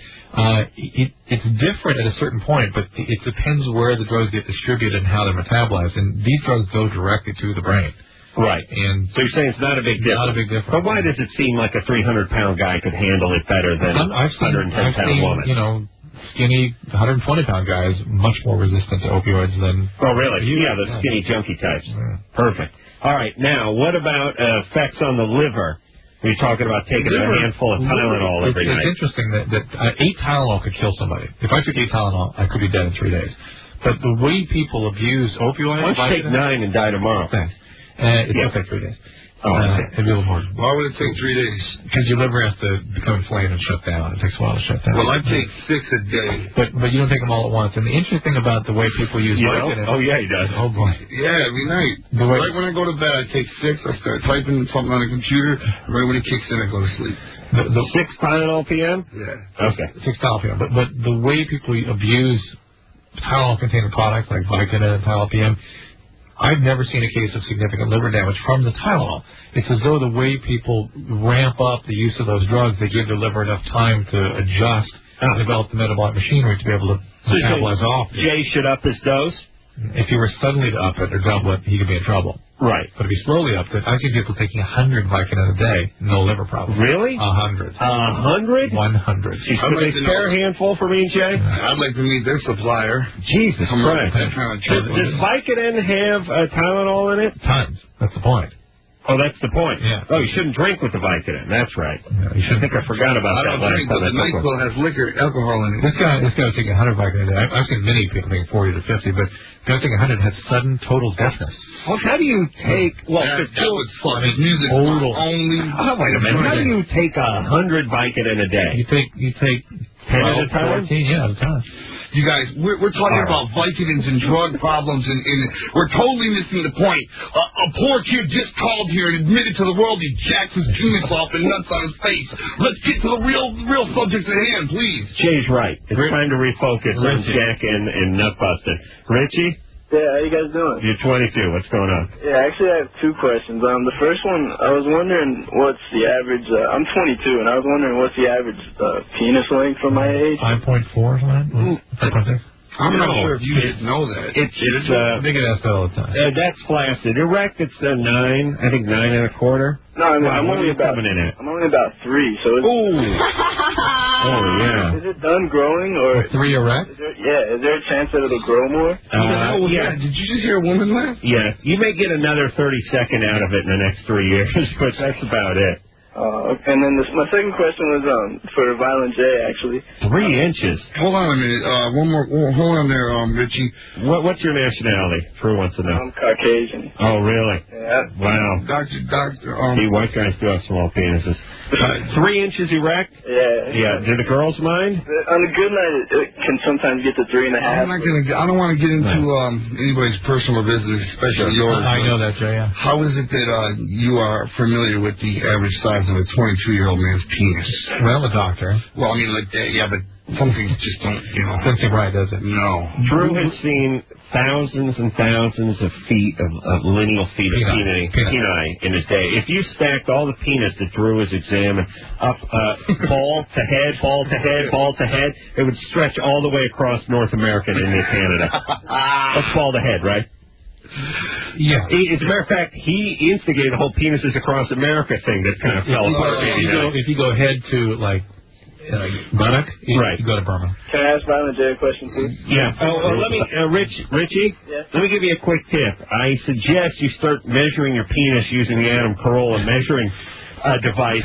it's different at a certain point, but it depends where the drugs get distributed and how they're metabolized. And these drugs go directly to the brain. Right. And so you're saying it's not a big difference. Not a big difference. But why does it seem like a 300-pound guy could handle it better than a 110-pound woman? You know, skinny 120-pound guys much more resistant to opioids than... Oh, really? Yeah, the skinny junkie types. Yeah. Perfect. All right. Now, what about effects on the liver? You're talking about taking a handful of Tylenol every night. It's interesting that 8 Tylenol could kill somebody. If I took 8 Tylenol, I could be dead in 3 days. But the way people abuse opioids... Why don't you take 9 and die tomorrow? Thanks. It will take 3 days. It'd be a little more. Why would it take 3 days? Because your liver has to become inflamed and shut down. It takes a while to shut down. Well, I take 6 a day. But you don't take them all at once. And the interesting thing about the way people use Vicodin... Oh, yeah, he does. Oh, boy. Yeah, every night. Right when I go to bed, I take 6. I start typing something on the computer. Right when it kicks in, I go to sleep. The 6 Tylenol PM? Yeah. Okay. 6 Tylenol PM. But the way people abuse Tylenol-containing products like Vicodin and Tylenol PM... I've never seen a case of significant liver damage from the Tylenol. It's as though the way people ramp up the use of those drugs, they give their liver enough time to adjust and develop the metabolic machinery to be able to metabolize off. Jay should up his dose? If he were suddenly to up it or double it, he could be in trouble. Right. But if he slowly upped it, I see people taking 100 Vicodin a day, no liver problem. Really? 100. 100? 100. She's a fair handful for me, Jay? I'd like to meet their supplier. Jesus Christ. Does Vicodin have Tylenol in it? Tons. That's the point. Oh, that's the point. Yeah. Oh, you shouldn't drink with the Vicodin. That's right. No, you shouldn't. I think I forgot about that last time. But the NyQuil has alcohol in it. This guy was taking 100 Vicodin a day. I've seen many people taking 40 to 50, but the guy taking 100 had sudden total deafness. Well, how do you take... Well, that would suck. His music only... Oh, wait a minute. How do you take 100 Vicodin a day? You take 10 at a time? 14, yeah, at a time. You guys, we're talking about Vicodins and drug problems, and we're totally missing the point. A poor kid just called here and admitted to the world he jacks his penis off and nuts on his face. Let's get to the real subject at hand, please. Jay's right. It's time to refocus on Jack and nut busting. Richie? Yeah, how you guys doing? You're 22. What's going on? Yeah, actually I have two questions. The first one, I was wondering what's the average, I'm 22, and I was wondering what's the average penis length for my age? 5.4 or something? 5.6? I'm not sure if you didn't know that. It's I think it has that all the time. That's flaccid. Erect, it's 9. I think 9 1/4. No, I'm only about 3, so it's... Oh, yeah. Is it done growing, or... 3 erect? Is there a chance that it'll grow more? Yeah. Did you just hear a woman laugh? Yeah. You may get another 30-second out of it in the next 3 years, but that's about it. And then my second question was for Violent J, actually. 3 inches. Hold on a minute. One more. Hold on there, Richie. What's your nationality? Drew wants to know. I'm Caucasian. Oh, really? Yeah. Wow. Doctor. White guys do have small penises. 3 inches erect? Yeah. Yeah. Do the girls mind? On a good night, it can sometimes get to 3.5. I don't want to get into anybody's personal business, especially yours. I know that, Jay. Yeah. How is it that you are familiar with the average size of a 22-year-old man's penis? Well, I'm a doctor. Well, I mean, like, yeah, but some things just don't, doesn't seem right, does it? No. Drew has seen thousands and thousands of feet of lineal feet of peni in his day. If you stacked all the penis that Drew has examined up ball to head, ball to head, ball to head, it would stretch all the way across North America and into Canada. That's ball to head, right? Yeah. As a matter of fact, he instigated the whole penises across America thing that kind of fell apart. If you go head to, like, buttock, you go to Burma. Can I ask Violent J a question, please? Yeah. Let me, Richie, let me give you a quick tip. I suggest you start measuring your penis using the Adam Carolla measuring device,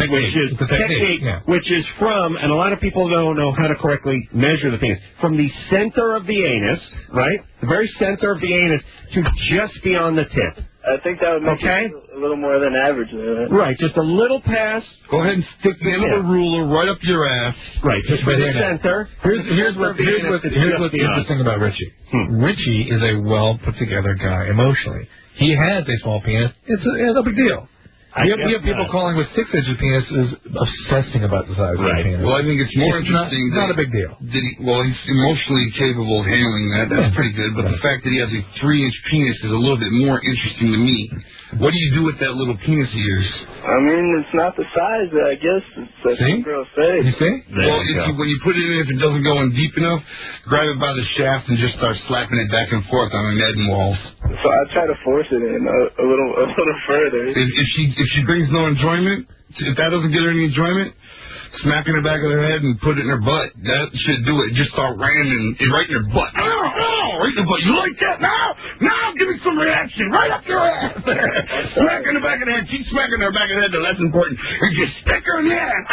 which is from, and a lot of people don't know how to correctly measure the penis, from the center of the anus, right? The very center of the anus to just beyond the tip. I think that would make it a little more than average. Right, just a little past. Go ahead and stick the end of the ruler right up your ass. Right, just by the center. Here's what's interesting about Richie. Richie is a well put together guy emotionally. He has a small penis. It's a big deal. We have people calling with 6 inches penises obsessing about the size of the penis. Well, I think it's more interesting. It's not a big deal. He's emotionally capable of handling that. That's pretty good. But the fact that he has a 3-inch penis is a little bit more interesting to me. What do you do with that little penis of yours? I mean, it's not the size, I guess. It's what girls say. You see? Well, when you put it in, if it doesn't go in deep enough, grab it by the shaft and just start slapping it back and forth on the netting walls. So I try to force it in a little further. If she brings no enjoyment, if that doesn't get her any enjoyment, smack in the back of her head and put it in her butt. That should do it. Just start ramming it right in her butt. Right in her butt. You like that? Now give me some reaction. Right up your ass. Smack in the back of the head. Keep smacking her back of the head, though. That's important. And just stick her in the ass.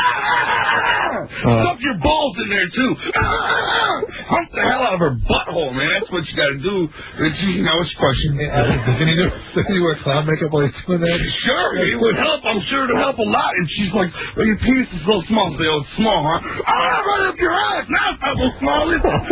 Stuff your balls in there, too. Hump the hell out of her butthole, man. That's what you got to do. Now, what's your question? Does he wear clown makeup while he's doing that? Sure. It would help. I'm sure it would help a lot. And she's like, well, your penis is so small. Say, oh, it's small, huh? Right up your ass. Now it's not so small, is it?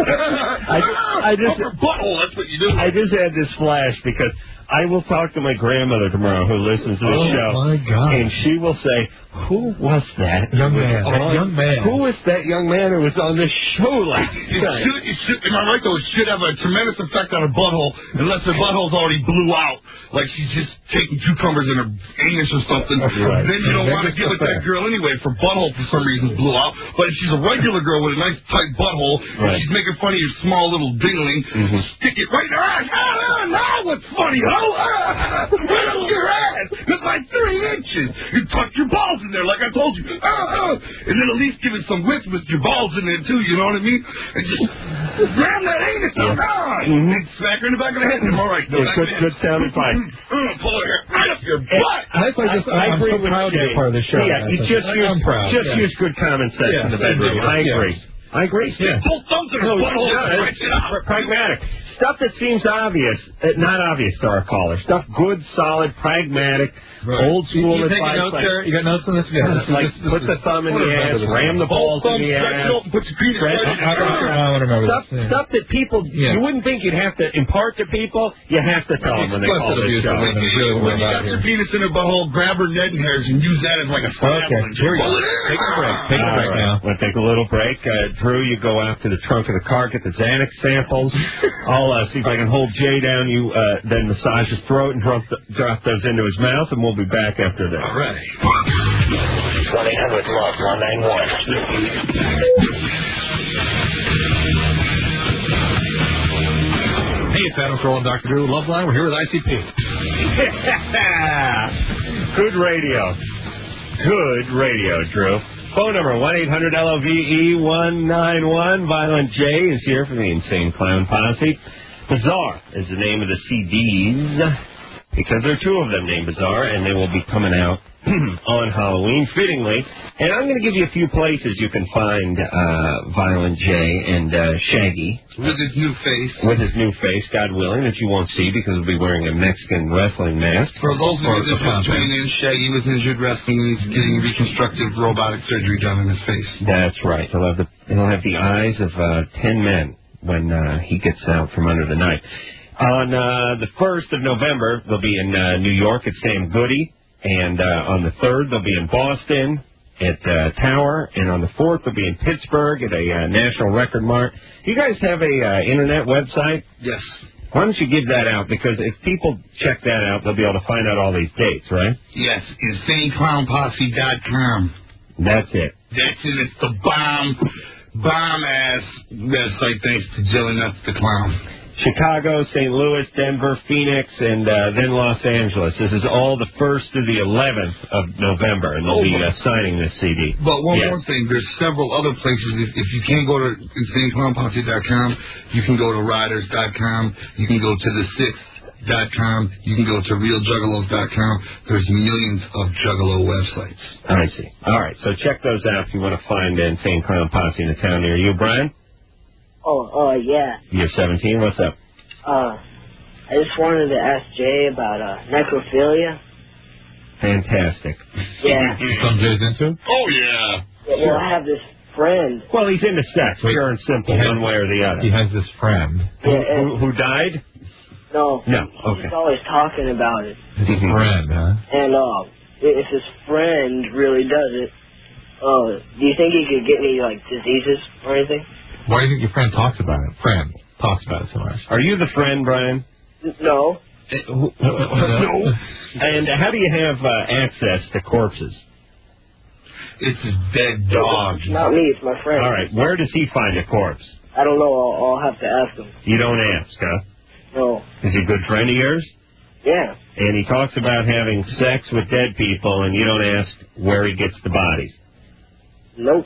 Up her butthole. That's what you do. I just had this flash because I will talk to my grandmother tomorrow who listens to the show. Oh, my God. And she will say, who was that young man? Who was that young man who was on this show last night? Am I right, though? It should have a tremendous effect on her butthole unless her butthole's already blew out. Like she's just taking cucumbers in her anus or something. Right. Then you don't want to give it to that girl anyway. If her butthole for some reason blew out. But if she's a regular girl with a nice tight butthole, and she's making fun of your small little dingling, stick it right in her ass. Now what's funny, huh? Right up your ass. It's like 3 inches. You tuck your balls in there like I told you. And then at least give it some width with your balls in there too, you know what I mean? And just ram that anus out. And smack her in the back of the head. I'm all right. Good sounding fine. Pull her right up your butt. I'm so proud to be part of the show. Yeah, you just use good common sense in the bedroom. I agree. Both thumbs in her butthole. Pragmatic. stuff that seems obvious, not obvious to our caller. Stuff good, solid, pragmatic, old school you take advice. notes there? You got notes on this? Yeah. Like put the thumb in the ass, ram the balls in the ass. Put your penis Stuff that people, you wouldn't think you'd have to impart to people. You have to tell them when they call this show. When you got your penis in a butthole, grab her Ned hairs and use that as like a Okay, here we go. Take a break. Take a break now. We'll take a little break. Drew, you go out to the trunk of the car, get the Xanax samples. I'll see if I can hold Jay down. You then massage his throat and drop those into his mouth, and we'll be back after this. All right. 1-800-LOVE-191. Hey, it's Adam Kroll and Dr. Drew. Love Line. We're here with ICP. Good radio. Good radio, Drew. Phone number 1-800-LOVE-191. Violent J is here from the Insane Clown Posse. Bizarre is the name of the CDs, because there are two of them named Bizarre, and they will be coming out on Halloween, fittingly. And I'm going to give you a few places you can find Violent J and Shaggy. With his new face. With his new face, God willing, that you won't see because he'll be wearing a Mexican wrestling mask. For those of you that just tuning in, Shaggy was injured wrestling and he's getting reconstructive robotic surgery done in his face. That's right. He'll have the eyes of 10 men when he gets out from under the knife. On the 1st of November, they'll be in New York at Sam Goody. And on the 3rd, they'll be in Boston at Tower. And on the 4th, they'll be in Pittsburgh at a National Record Mart. You guys have a internet website? Yes. Why don't you give that out? Because if people check that out, they'll be able to find out all these dates, right? Yes. InsaneClownPosse.com. That's it. That's it. It's the bomb-ass website thanks to Jelly Nuts the Clown. Chicago, St. Louis, Denver, Phoenix, and then Los Angeles. This is all the 1st to the 11th of November, and they'll be signing this CD. But one more thing, there's several other places. If you can't go to InsaneClownPosse.com, you can go to Riders.com, you can go to The6th.com, you can go to RealJuggalos.com. There's millions of Juggalo websites. I see. All right, so check those out if you want to find Insane Clown Posse in the town near you. Brian? Oh, yeah. You're 17. What's up? I just wanted to ask Jay about necrophilia. Fantastic. Yeah. Something Jay's into? Oh, yeah. Well, I have this friend. Well, he's into sex, pure and simple, one way or the other. He has this friend. Who died? No. No, okay. He's always talking about it. His friend, huh? And if his friend really does it, do you think he could get me, like, diseases or anything? Why do you think your friend talks about it? Friend talks about it so much. Are you the friend, Brian? No. No. And how do you have access to corpses? It's his dead dog. It's not me, it's my friend. All right, where does he find a corpse? I don't know. I'll have to ask him. You don't ask, huh? No. Is he a good friend of yours? Yeah. And he talks about having sex with dead people, and you don't ask where he gets the bodies? Nope.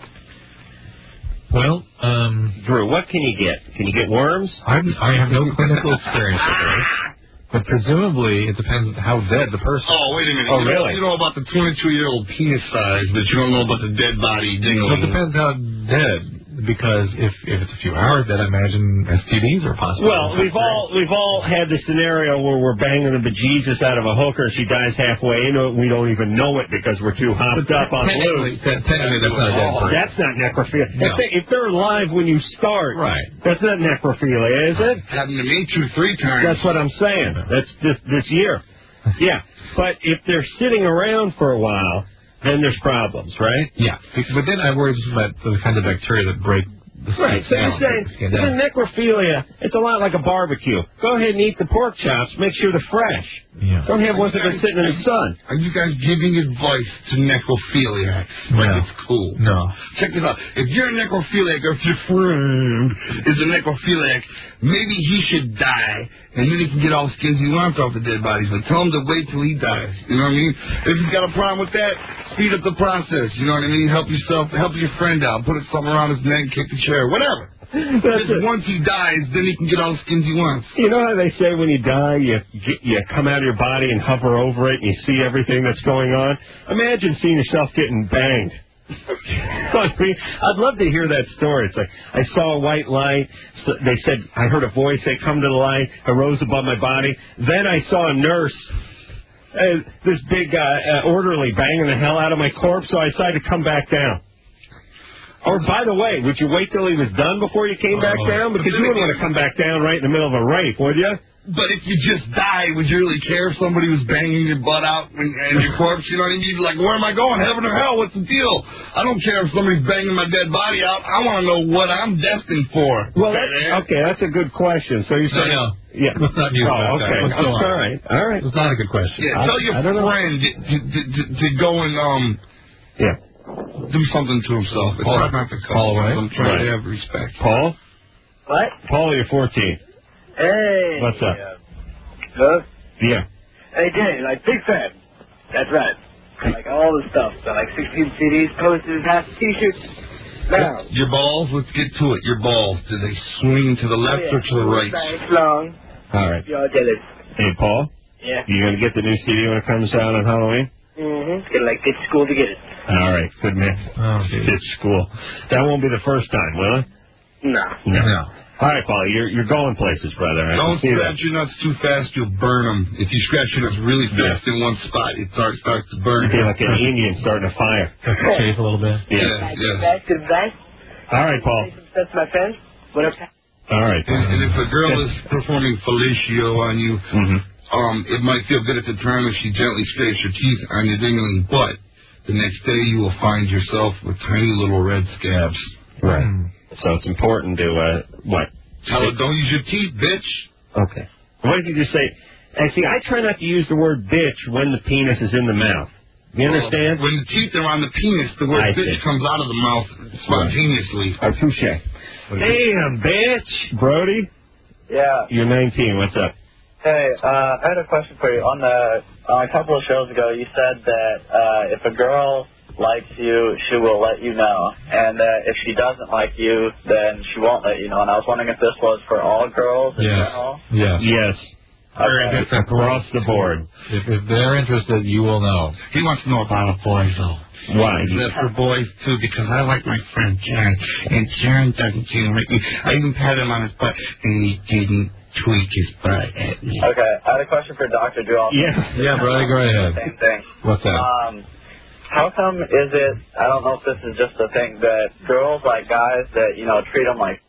Well, Drew, what can you get? Can you get worms? I have no clinical experience with this. But presumably, it depends how dead the person. Oh, wait a minute. Oh, really? You know about the 22-year-old penis size, but you don't know about the dead body dingling. Well, it depends how dead. Because if it's a few hours, then I imagine STDs are possible. Well, we've all had the scenario where we're banging the bejesus out of a hooker. She dies halfway into it. We don't even know it because we're too hopped up on lube. Technically, that's not a dead person. That's not necrophilia. No. If they're alive when you start, right? That's not necrophilia, is it? Happened to me 2-3 times. That's what I'm saying. That's this year. Yeah, but if they're sitting around for a while, then there's problems, right? Yeah, but then I worry about the kind of bacteria that break the skin. Right, so you're saying the necrophilia, it's a lot like a barbecue. Go ahead and eat the pork chops. Make sure they're fresh. Yeah. Don't have ones that are sitting in the sun. Are you guys giving advice to necrophiliacs? Like it's cool. No. Check this out. If you're a necrophiliac, or if your friend is a necrophiliac, maybe he should die, and then he can get all the skins he wants off the dead bodies. But tell him to wait till he dies. You know what I mean? If he's got a problem with that, speed up the process. You know what I mean? Help yourself, help your friend out. Put something around his neck, kick the chair, whatever. Once he dies, then he can get all the skins he wants. You know how they say when you die, you come out of your body and hover over it, and you see everything that's going on? Imagine seeing yourself getting banged. I mean, I'd love to hear that story. It's like, I saw a white light. So they said, I heard a voice say, come to the light. I rose above my body. Then I saw a nurse, this big orderly banging the hell out of my corpse, so I decided to come back down. Or, by the way, would you wait till he was done before you came back down? Because you wouldn't want to come back down right in the middle of a rape, would you? But if you just die, would you really care if somebody was banging your butt out and your corpse? You know what I mean? Like, where am I going? Heaven or hell? What's the deal? I don't care if somebody's banging my dead body out. I want to know what I'm destined for. Well, that's a good question. So you say, yeah, let's not use that. Okay, all right. It's not a good question. Yeah, tell your friend to go and do something to himself. It's not to Paul away. I'm trying to have respect. Paul? What? Paul, you're 14. Hey. What's up? Huh? Yeah. Hey, Jay, like, big fan. That's right. I like all the stuff. I like 16 CDs, posters, hats, T-shirts. Now. Your balls, let's get to it. Your balls, do they swing to the left or to the right? Thanks, long. All right. Y'all jealous. Hey, Paul? Yeah. You going to get the new CD when it comes out on Halloween? Mm-hmm. It's going to, like, ditch school to get it. All right. Good man. Oh, ditch school. That won't be the first time, will it? No. All right, Paul, you're going places, brother. Don't scratch your nuts too fast, you'll burn them. If you scratch your nuts really fast in one spot, it starts to burn. You'll be like an Indian starting a fire. Chase a little bit. Yeah. Good advice. All right, Paul. That's my friend. What up? All right. And if a girl is performing fellatio on you, it might feel good at the time if she gently scrapes her teeth on your dingling, but the next day you will find yourself with tiny little red scabs. Right. So it's important to, what? Tell her, don't use your teeth, bitch. Okay. What did you just say? See, I try not to use the word bitch when the penis is in the mouth. You understand? When the teeth are on the penis, the word bitch comes out of the mouth spontaneously. Touche. Damn, bitch. Brody? Yeah. You're 19. What's up? Hey, I had a question for you. On a couple of shows ago, you said that if a girl likes you, she will let you know. And if she doesn't like you, then she won't let you know. And I was wondering if this was for all girls in general? Yes. Okay. Across the board. If they're interested, you will know. He wants to know about a boy, though. Why? That's for boys, too, because I like my friend Jaron, and Jaron doesn't seem to make me. I even pat him on his butt, and he didn't tweak his butt at me. Okay, I had a question for Dr. Drew. Yeah, brother, go ahead. Same thing. What's that? How come is it, I don't know if this is just a thing, that girls like guys that, treat them like...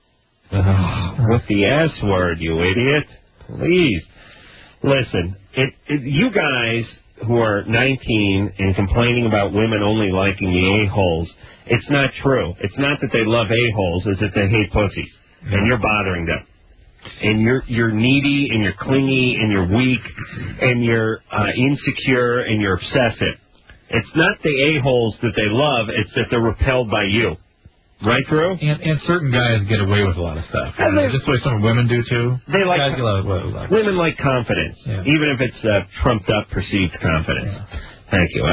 With the S word, you idiot. Please. Listen, you guys who are 19 and complaining about women only liking the a-holes, it's not true. It's not that they love a-holes, it's that they hate pussies. And you're bothering them. And you're needy, and you're clingy, and you're weak, and you're insecure, and you're obsessive. It's not the a-holes that they love, it's that they're repelled by you. Right, Drew? And certain guys get away with a lot of stuff. Just the way some women do, too. They like guys women like confidence, even if it's trumped-up perceived confidence. Yeah. Thank you.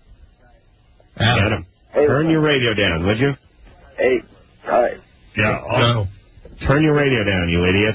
Adam. Hey, turn your radio down, would you? Hey, all right. Yeah. Turn your radio down, you idiot.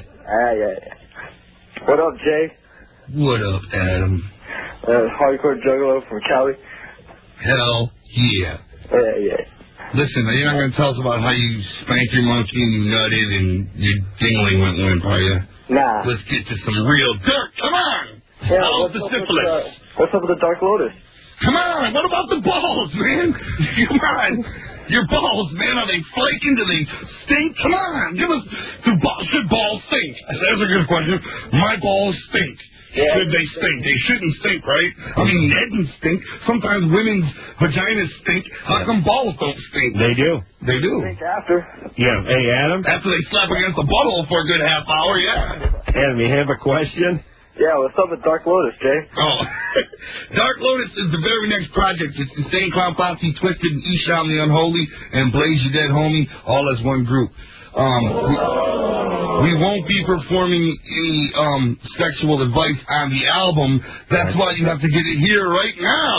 Yeah. What up, Jay? What up, Adam? Hardcore Juggalo from Cali. Hell yeah. Yeah. Listen, you're not going to tell us about how you spanked your monkey and you nutted and your dingling went limp, are you? Nah. Let's get to some real dirt. Come on. Yeah, How's the syphilis? What's up with the Dark Lotus? Come on. What about the balls, man? Come on. Your balls, man, are they flaking? Do they stink? Come on. Give us, should balls stink? That's a good question. My balls stink. Yeah. Should they stink? They shouldn't stink, right? I mean, heads stink. Sometimes women's vaginas stink. How come balls don't stink? They do. They do. Stink after. Yeah. Hey, Adam? After they slap against the butthole for a good half hour, yeah. Adam, you have a question? Yeah, what's up with Dark Lotus, Jay? Oh, Dark Lotus is the very next project. It's Insane Clown Posse, Twisted, and Esham the Unholy, and Blaze Your Dead Homie, all as one group. We won't be performing any sexual advice on the album. That's why you have to get it here right now.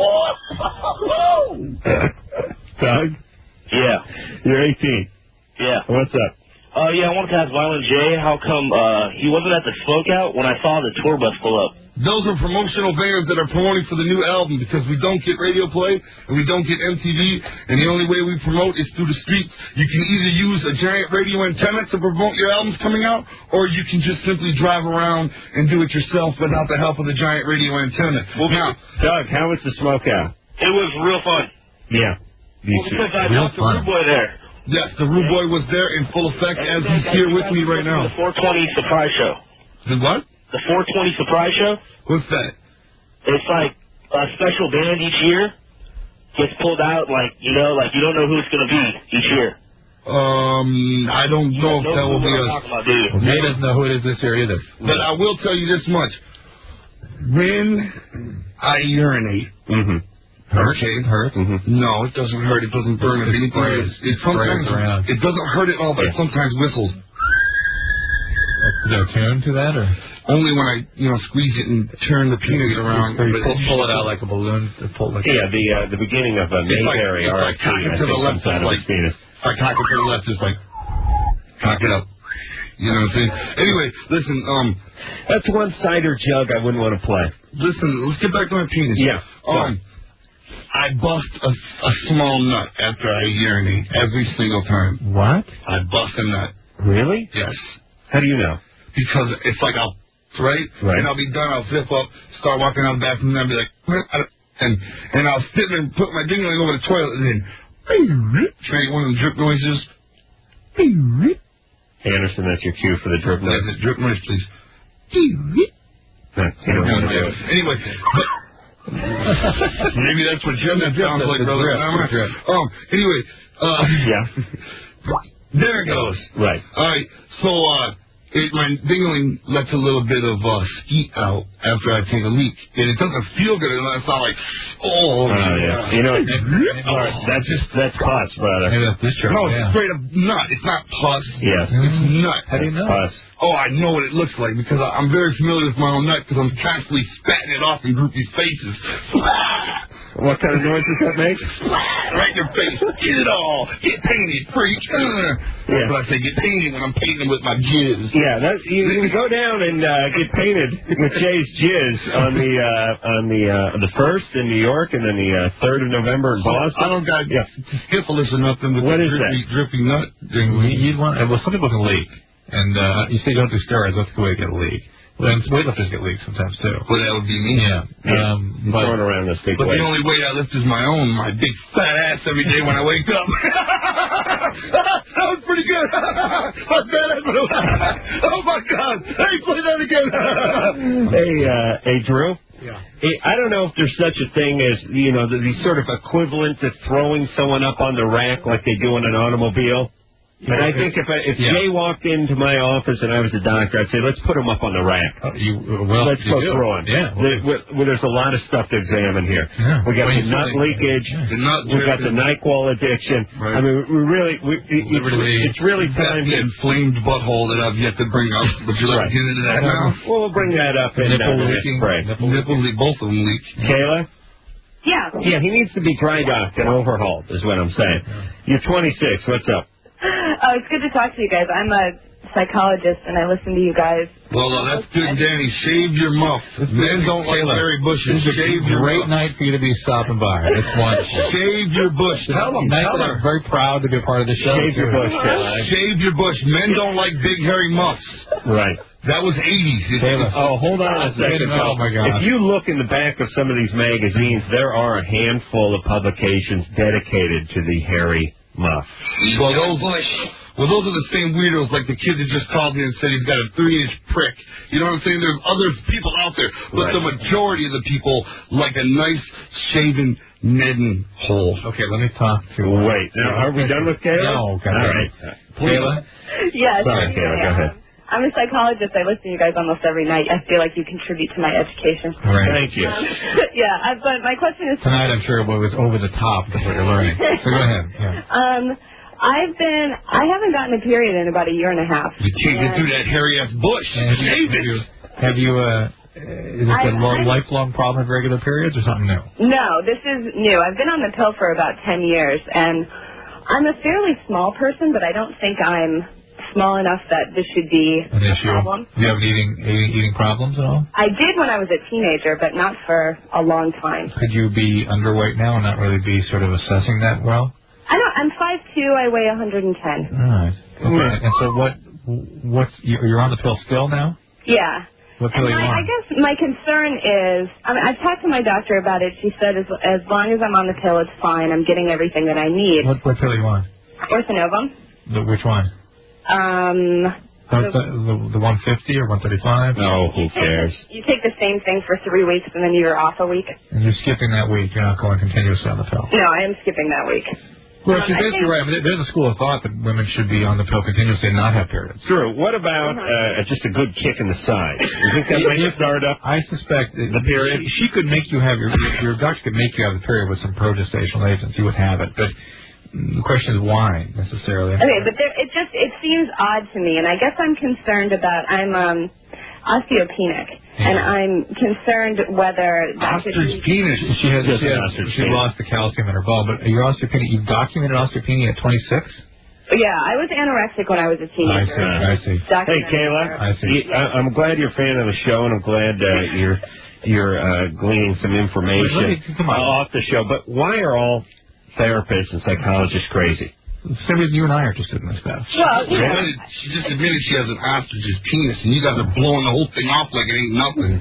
Doug? Yeah. You're 18. Yeah. What's up? Yeah, I wanted to ask Violent J how come he wasn't at the smokeout when I saw the tour bus pull up. Those are promotional banners that are promoting for the new album because we don't get radio play and we don't get MTV, and the only way we promote is through the streets. You can either use a giant radio antenna to promote your albums coming out, or you can just simply drive around and do it yourself without the help of the giant radio antenna. Well, now, Doug, how was the smoke out? It was real fun. Yeah. Well, because I talked to Rude Boy there. Yes, the Rude Boy was there in full effect as he's here with me right now. The 420 surprise show. The what? The 420 surprise show. What's that? It's like a special band each year gets pulled out, like you don't know who it's going to be each year. I don't know if that will be us. Jay doesn't know who it is this year either. But I will tell you this much. When I urinate, okay, hurt? No, it doesn't hurt. It doesn't burn. It sometimes it doesn't hurt at all, but it sometimes whistles. Is there a tune to that, or only when I squeeze it and turn the penis around? Or you pull it out like a balloon? The beginning of a Mayberry RFP. Cock it to the left, like penis. If I cock it to the left, just like cock it up. You know what I'm saying? Anyway, listen. That's one cider jug I wouldn't want to play. Listen, let's get back to my penis. Yeah. I bust a small nut after I urinate every single time. What? I bust a nut. Really? Yes. How do you know? Because it's like right? And I'll be done, I'll zip up, start walking out the bathroom, and I'll be like, and I'll sit there and put my dingling over the toilet, and then, try one of them drip noises. Anderson, that's your cue for the drip noise. Yeah, the drip noise, please. Anyway, maybe that's what Jim sounds like, brother. Anyway, yeah. There it goes. Right. All right. So, my dingling lets a little bit of skeet out after I take a leak, and it doesn't feel good. It's not like, yeah. You know, that's pus, brother. Maybe that's discharge. No, it's straight up nut. It's not pus. Yes. It's nut. How do you know? Pus. Oh, I know what it looks like because I'm very familiar with my own nut because I'm constantly spatting it off in groupies' faces. What kind of noise does that make? Right in your face. Get it all. Get painted, freak. That's what I say. Get painted when I'm painting with my jizz. Yeah, you can go down and get painted with Jay's jizz on the 1st in New York and then the 3rd of November in Boston. I don't got skiffless or nothing with what the is drippy nut. You'd want. Well, some people can leak, and you say don't do steroids. That's the way to get a leak. Well, weightlifters get leaks sometimes too. Well, that would be me. Yeah. Throwing around this big weight. But the only weight I lift is my own, my big fat ass every day when I wake up. That was pretty good. My fat ass. Oh my God! Hey, play that again. Hey, Drew. Yeah. Hey, I don't know if there's such a thing as the sort of equivalent to throwing someone up on the rack like they do in an automobile. And I think if Jay walked into my office and I was a doctor, I'd say, let's put him up on the rack. Let's go through him. Yeah. There's a lot of stuff to examine here. Yeah. We got the nut leakage. We got the NyQuil addiction. Right. I mean, it's really time the inflamed butthole that I've yet to bring up. Would you like to get into that now? Well, we'll bring that up. Nipple leaking. Nipple leak. Both of them leak. Kayla? Yeah. Yeah, he needs to be dry docked and overhauled is what I'm saying. You're 26. What's up? Oh, it's good to talk to you guys. I'm a psychologist, and I listen to you guys. Well, that's good, Danny. Shave your muff. Men don't like hairy bushes. Shave your great night for you to be stopping by. It's one. Shave your bush. Tell them. I'm very proud to be a part of the show. Shave your bush. Shave your bush. Men don't like big hairy muffs. Right. That was 80s. Hold on a second. Oh, my God. If you look in the back of some of these magazines, there are a handful of publications dedicated to the hairy muff. Well, those are the same weirdos like the kid that just called me and said he's got a 3-inch prick. You know what I'm saying? There's other people out there, but the majority of the people like a nice shaven midden hole. Okay, let me talk to you. Wait, now, are we done with Kayla? No, okay. All right. Kayla? Yes. Sorry, Kayla, go ahead. I'm a psychologist. I listen to you guys almost every night. I feel like you contribute to my education. Right. Thank you. But my question is... Tonight, I'm sure it was over the top of what you're learning. So go ahead. Yeah. I haven't gotten a period in about a year and a half. You can't get through that hairy-ass bush. Shave it. Is this a lifelong problem of regular periods or something new? No, this is new. I've been on the pill for about 10 years, and I'm a fairly small person, but I don't think I'm small enough that this should be An a issue. problem. Do you have eating problems at all? I did when I was a teenager, but not for a long time. Could you be underweight now and not really be sort of assessing that well? I'm 5'2", I weigh 110. All right. Okay. And so you're on the pill still now? Yeah. What pill are you on? I guess my concern is, I've talked to my doctor about it. She said as long as I'm on the pill, it's fine. I'm getting everything that I need. What pill are you on? Orthonovum. Which one? The 150 or 135? No, who cares? You take the same thing for 3 weeks and then you're off a week. And you're skipping that week. You're not going continuously on the pill. No, I am skipping that week. Well, she's basically right. I mean, there's a school of thought that women should be on the pill continuously and not have periods. Drew, what about just a good kick in the side? You think that might start up? I suspect the period. She could make you have your doctor could make you have the period with some progestational agents. You would have it, but the question is why necessarily. Okay, but it seems odd to me, and I guess I'm concerned about I'm osteopenic, and I'm concerned whether that could be... penis. She lost the calcium in her bone, but you're osteopenic. You documented osteopenia at 26? Yeah, I was anorexic when I was a teenager. I see. Hey, Kayla, I see. I'm glad you're a fan of the show, and I'm glad you're gleaning some information off the show. But why are all therapists and psychologists crazy? Same reason you and I are interested in this stuff. Well, she just admitted she has an ostrich's penis, and you guys are blowing the whole thing off like it ain't nothing.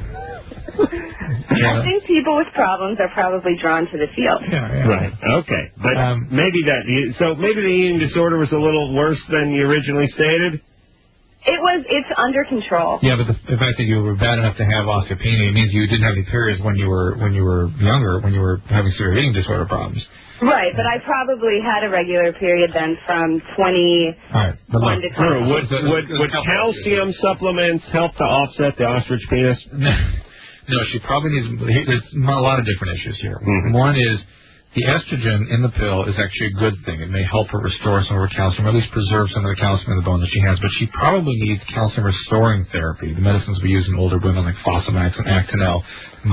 I think people with problems are probably drawn to the field. Yeah. Right. Okay. But maybe the eating disorder was a little worse than you originally stated? It's under control. Yeah, but the fact that you were bad enough to have osteopenia means you didn't have any periods when you were younger, when you were having severe eating disorder problems. Right, but I probably had a regular period then from 21 to 20. Would calcium supplements help to offset the ostrich penis? No, she probably needs... There's a lot of different issues here. Mm-hmm. One is the estrogen in the pill is actually a good thing. It may help her restore some of her calcium, or at least preserve some of the calcium in the bone that she has, but she probably needs calcium-restoring therapy. The medicines we use in older women like Fosamax and Actonel,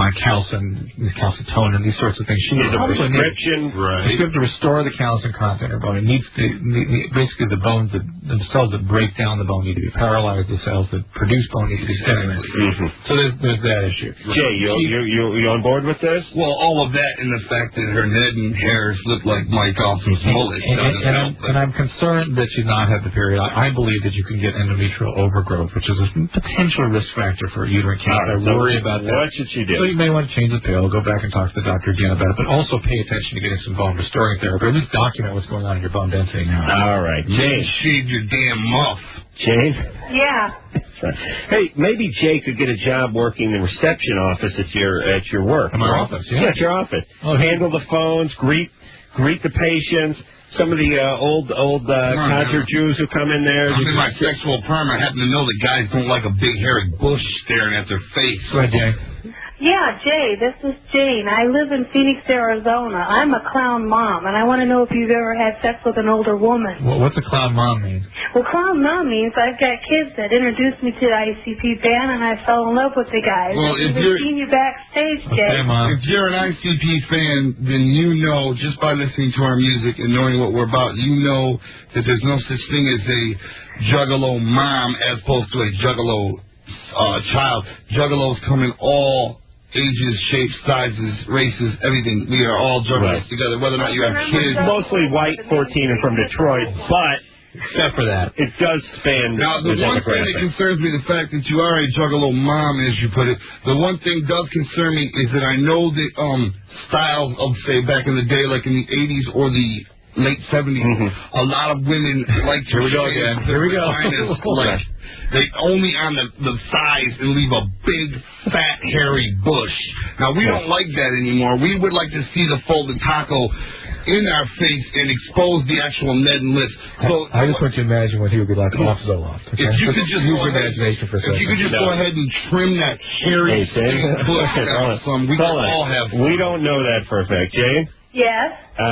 calcitonin, these sorts of things. She needs a prescription. Right. You have to restore the calcium content in her bone. It needs basically the bones, the cells that break down the bone need to be paralyzed. The cells that produce bone need to be stimulated. Mm-hmm. So there's that issue. Jay, you on board with this? Well, all of that and the fact that her head and hairs look like Mike Thompson's mullet. And I'm concerned that she's not had the period. I believe that you can get endometrial overgrowth, which is a potential risk factor for uterine cancer. I worry about that. What should she do? So you may want to change the pill, go back and talk to the doctor again about it, but also pay attention to getting some bone restoring therapy. At least document what's going on in your bone density now. All right. Jane. Shave your damn muff. Jane? Yeah. Hey, maybe Jay could get a job working in the reception office at your work. In my office, yeah. At your office. Handle the phones, greet the patients. Some of the old codger Jews who come in there. I'm in my sexual perm. I happen to know that guys don't like a big hairy bush staring at their face. Go ahead, Jay. Yeah, Jay, this is Jane. I live in Phoenix, Arizona. I'm a clown mom, and I want to know if you've ever had sex with an older woman. Well, what's a clown mom mean? Well, clown mom means I've got kids that introduced me to the ICP band, and I fell in love with the guys. Well, I've even seen you backstage, Jay. Okay, Mom. If you're an ICP fan, then you know, just by listening to our music and knowing what we're about, you know that there's no such thing as a juggalo mom as opposed to a juggalo child. Juggalos come in all ages, shapes, sizes, races, everything. We are all juggalos together, whether or not you have kids. Mostly white, 14, and from Detroit, but except for that, it does span now, the one thing that concerns me, the fact that you are a juggalo mom, as you put it, the one thing does concern me is that I know the styles of, say, back in the day, like in the 80s or the late 70s, a lot of women like to shave their vaginas, like they only on the sides and leave a big, fat, hairy bush. Now, we don't like that anymore. We would like to see the folded taco in our face and expose the actual Ned and lips. So I just want you to imagine what he would be like off Zoloft. Okay? If you could just use your imagination for a second. If you could just go ahead and trim that hairy bush out some, we could all have fun. We don't know that for a fact. Jane? Yes?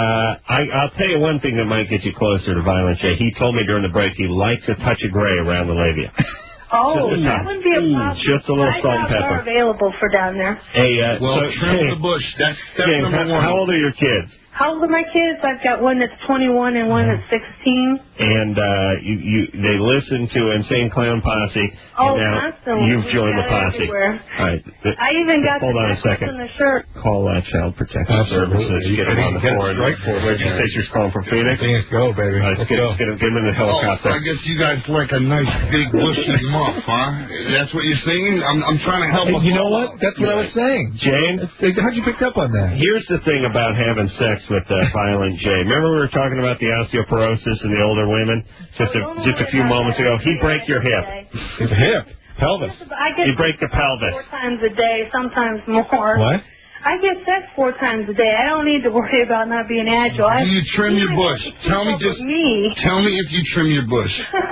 I'll tell you one thing that might get you closer to Violent J. He told me during the break he likes a touch of gray around the labia. Oh, that wouldn't be a problem. Just a little salt and pepper. Are available for down there. Hey, well, trim the bush. That's step James, number one. How old are your kids? How old are my kids? I've got one that's 21 and one that's 16. And they listen to Insane Clown Posse. Oh, and now constantly. you've joined the posse. Everywhere. All right. I even got Hold the on a necklace second. and the shirt. Call Child Protective Services. Get them on the board. Where'd you say she's calling from Phoenix? Phoenix, go, baby. Let's get him in the helicopter. I guess you guys like a nice big bushy muff, huh? That's what you're saying? I'm trying to help. You know what? That's what I was saying. Jane, how'd you pick up on that? Here's the thing about having sex with Violent J. Remember we were talking about the osteoporosis in the older women just a few moments ago? He'd break your hip. His hip? Pelvis. You break the pelvis. 4 times a day, sometimes more. What? I get sex 4 times a day. I don't need to worry about not being agile. Do you trim your bush? Tell me if you trim your bush.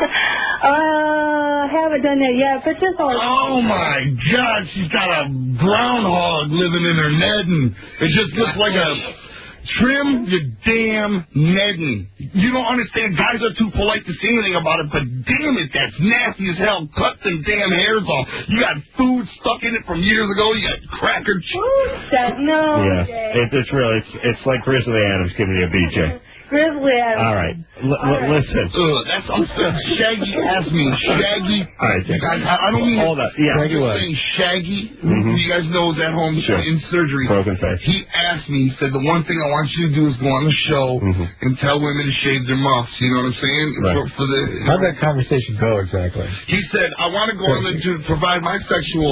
Haven't done that yet, but just all. Oh my God, she's got a groundhog living in her netting. It just looks like a. Trim your damn netting. You don't understand. Guys are too polite to say anything about it, but damn it, that's nasty as hell. Cut them damn hairs off. You got food stuck in it from years ago. You got cracker cheese. No. Yeah, it's really it's like Grizzly Adams giving you a BJ. Grizzly Adams. All right. Listen. That's Shaggy asked me. Shaggy. All right, I don't mean. Hold up. Yeah. I'm just saying Shaggy. Who you guys know is at home in surgery. Broken face. He asked me. He said the one thing I want you to do is go on the show and tell women to shave their muffs. You know what I'm saying? Right. How'd that conversation go exactly? He said I want to go on to provide my sexual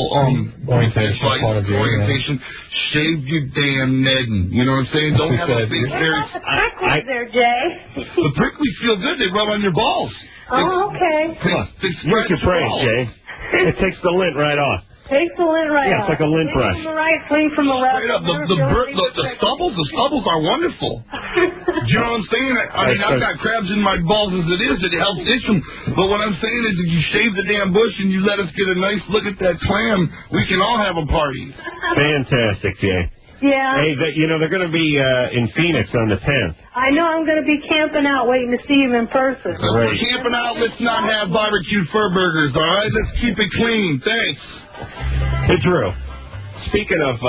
orientation. Shave your damn netting. You know what I'm saying? Don't have a big hairy. Prickly there, Jay. The pricklies feel good. They rub on your balls. Oh, okay. Come on. Work your brain, Jay. It takes the lint right off. Takes the lint right off. Yeah, it's like a lint brush. Clean from the right, clean from the left. Straight up, the stubbles are wonderful. Do you know what I'm saying? I mean, I've got crabs in my balls as it is. It helps itch them. But what I'm saying is if you shave the damn bush and you let us get a nice look at that clam, we can all have a party. Fantastic, Jay. Yeah. Hey, they're going to be in Phoenix on the 10th. I know I'm going to be camping out waiting to see him in person. We're camping out. Let's not have barbecued fur burgers, all right? Let's keep it clean. Thanks. Hey, Drew. Speaking of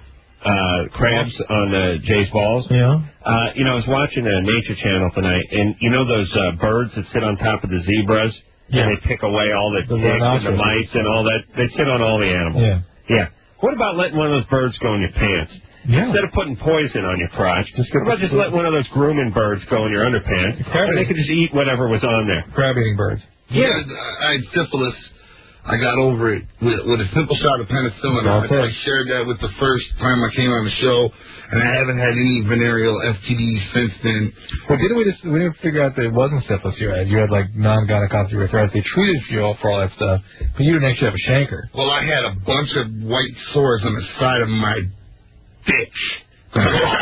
crabs on Jay's balls, I was watching the Nature Channel tonight, and you know those birds that sit on top of the zebras? Yeah. And they pick away all the ticks and the mites and all that? They sit on all the animals. Yeah. What about letting one of those birds go in your pants? Yeah. Instead of putting poison on your crotch, how about just let one of those grooming birds go in your underpants, and they could just eat whatever was on there? Crab-eating birds. Yeah. I had syphilis. I got over it with a simple shot of penicillin. I shared that with the first time I came on the show, and I haven't had any venereal STDs since then. Well, we didn't figure out that it wasn't syphilis you had. You had like non-gonococcus arthritis. They treated you for all that stuff, but you didn't actually have a chancre. Well, I had a bunch of white sores on the side of my bitch. I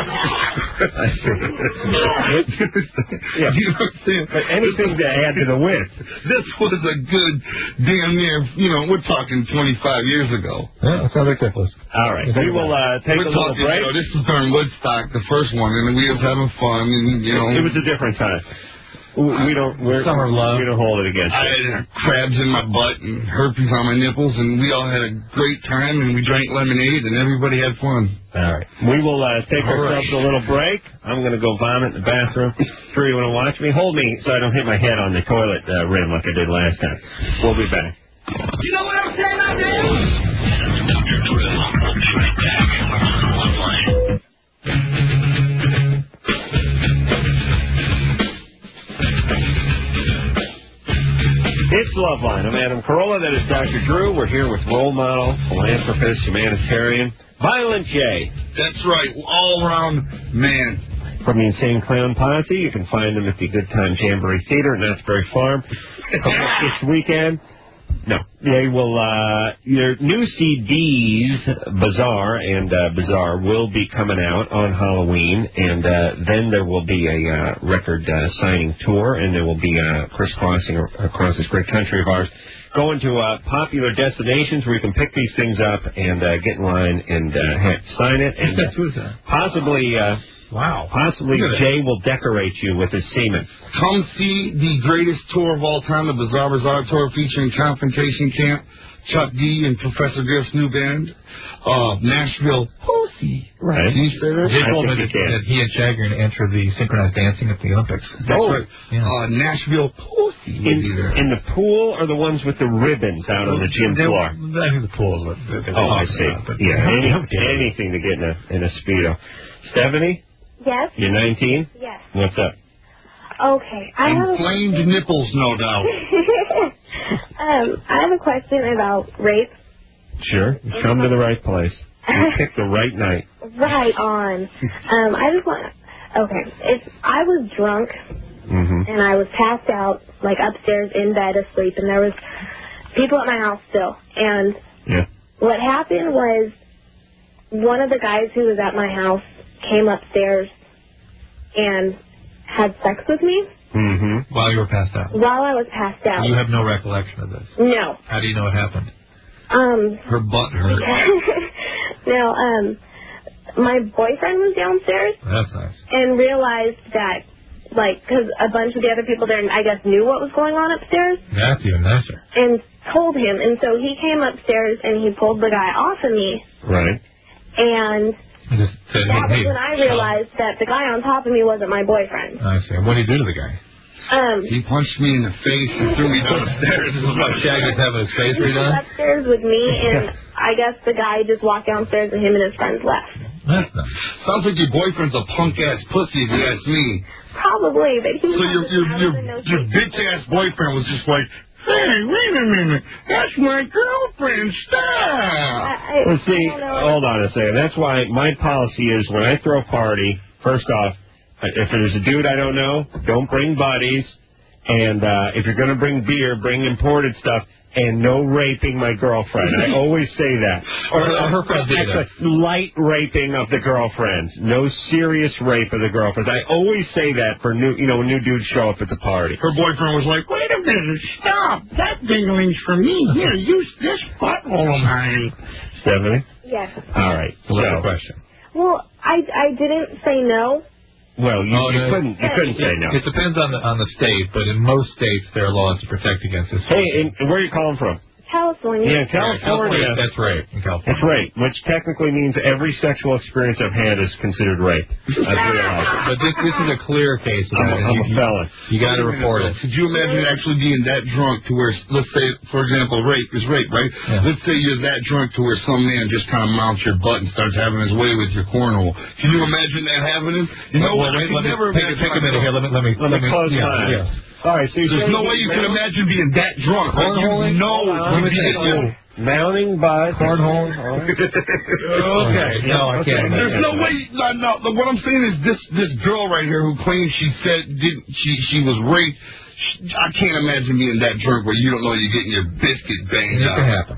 see. Yeah. You know what I'm saying? But anything to add to the width. This was a good damn near, we're talking 25 years ago. Yeah, that sounds like syphilis. All right. We will take a little break. This was during Woodstock, the first one, and we was having fun, and, It was a different time. We don't hold it against I had crabs in my butt and herpes on my nipples, and we all had a great time, and we drank lemonade, and everybody had fun. All right. We will take ourselves a little break. I'm going to go vomit in the bathroom. Drew, you want to watch me? Hold me so I don't hit my head on the toilet rim like I did last time. We'll be back. You know what I'm saying out there? Dr. Drew will be right back on Online. It's Loveline. I'm Adam Carolla. That is Dr. Drew. We're here with role model, philanthropist, humanitarian, Violent J. That's right. All-around man. From the Insane Clown Posse. You can find them at the Good Time Jamboree Theater in Knott'sberry Farm. This weekend. No. They will, your new CDs, Bizarre will be coming out on Halloween, and then there will be a record signing tour, and there will be crisscrossing across this great country of ours, going to popular destinations where you can pick these things up and get in line and sign it. And possibly Jay will decorate you with his semen. Come see the greatest tour of all time, the Bizarre Tour featuring Confrontation Camp, Chuck D and Professor Griff's new band, Nashville, Who's pussy. Right. Can you say that? Jay told me that he and Shaggy are going to enter the synchronized dancing at the Olympics. That's right. Yeah. Nashville pussy. In the pool or the ones with the ribbons out on the gym floor? I think the pool is what I see. Anything to get in a Speedo. Stephanie? Yes? You're 19? Yes. What's up? Okay. I have Inflamed nipples, no doubt. I have a question about rape. Sure. Come to the right place. You picked the right night. Right on. I just want... Okay. If I was drunk and I was passed out, like upstairs in bed asleep, and there was people at my house still, and what happened was one of the guys who was at my house came upstairs and had sex with me. While you were passed out? While I was passed out. You have no recollection of this? No. How do you know it happened? Her butt hurt. No, my boyfriend was downstairs. That's nice. And realized that, like, because a bunch of the other people there, I guess, knew what was going on upstairs. That's even nicer. And told him. And so he came upstairs and he pulled the guy off of me. Right. And just said, that was when I realized that the guy on top of me wasn't my boyfriend. I see. What did he do to the guy? He punched me in the face and threw me down the stairs. This is why Shaggy's having his face redone? He was upstairs with me, and I guess the guy just walked downstairs and him and his friends left. That's nice. Sounds like your boyfriend's a punk-ass pussy, if you ask me. Probably, but he So your bitch-ass boyfriend was just like, hey, wait a minute, that's my girlfriend, stop! Well, see, hold on a second. That's why my policy is when I throw a party, first off, if there's a dude I don't know, don't bring buddies. And if you're going to bring beer, bring imported stuff. And no raping my girlfriend. I always say that. Or her friends either. Light raping of the girlfriends. No serious rape of the girlfriends. I always say that for new dudes show up at the party. Her boyfriend was like, wait a minute, stop. That dingling's for me. Here, use this butthole of mine. Stephanie? Yes. All right. So what's the question? Well, I didn't say no. Well, you couldn't say no. It depends on the state, but in most states there are laws to protect against this. Hey, and where are you calling from? California. Yeah, California. That's rape in California. That's rape, which technically means every sexual experience I've had is considered rape. I've realized. But this is a clear case. I'm a felon. You got to report it. Could you imagine actually being that drunk to where, let's say, for example, rape is rape, right? Yeah. Let's say you're that drunk to where some man just kind of mounts your butt and starts having his way with your cornhole. Can you imagine that happening? You know what? Take a minute here. Let me close my eyes. All right, so there's no way you can imagine being that drunk. Cornholing? Mounting butt. Cornhole. Okay. No, I can't. There's no way. No. What I'm saying is this girl right here who claims she was raped. I can't imagine being that drunk where you don't know you're getting your biscuit banged out. It can happen.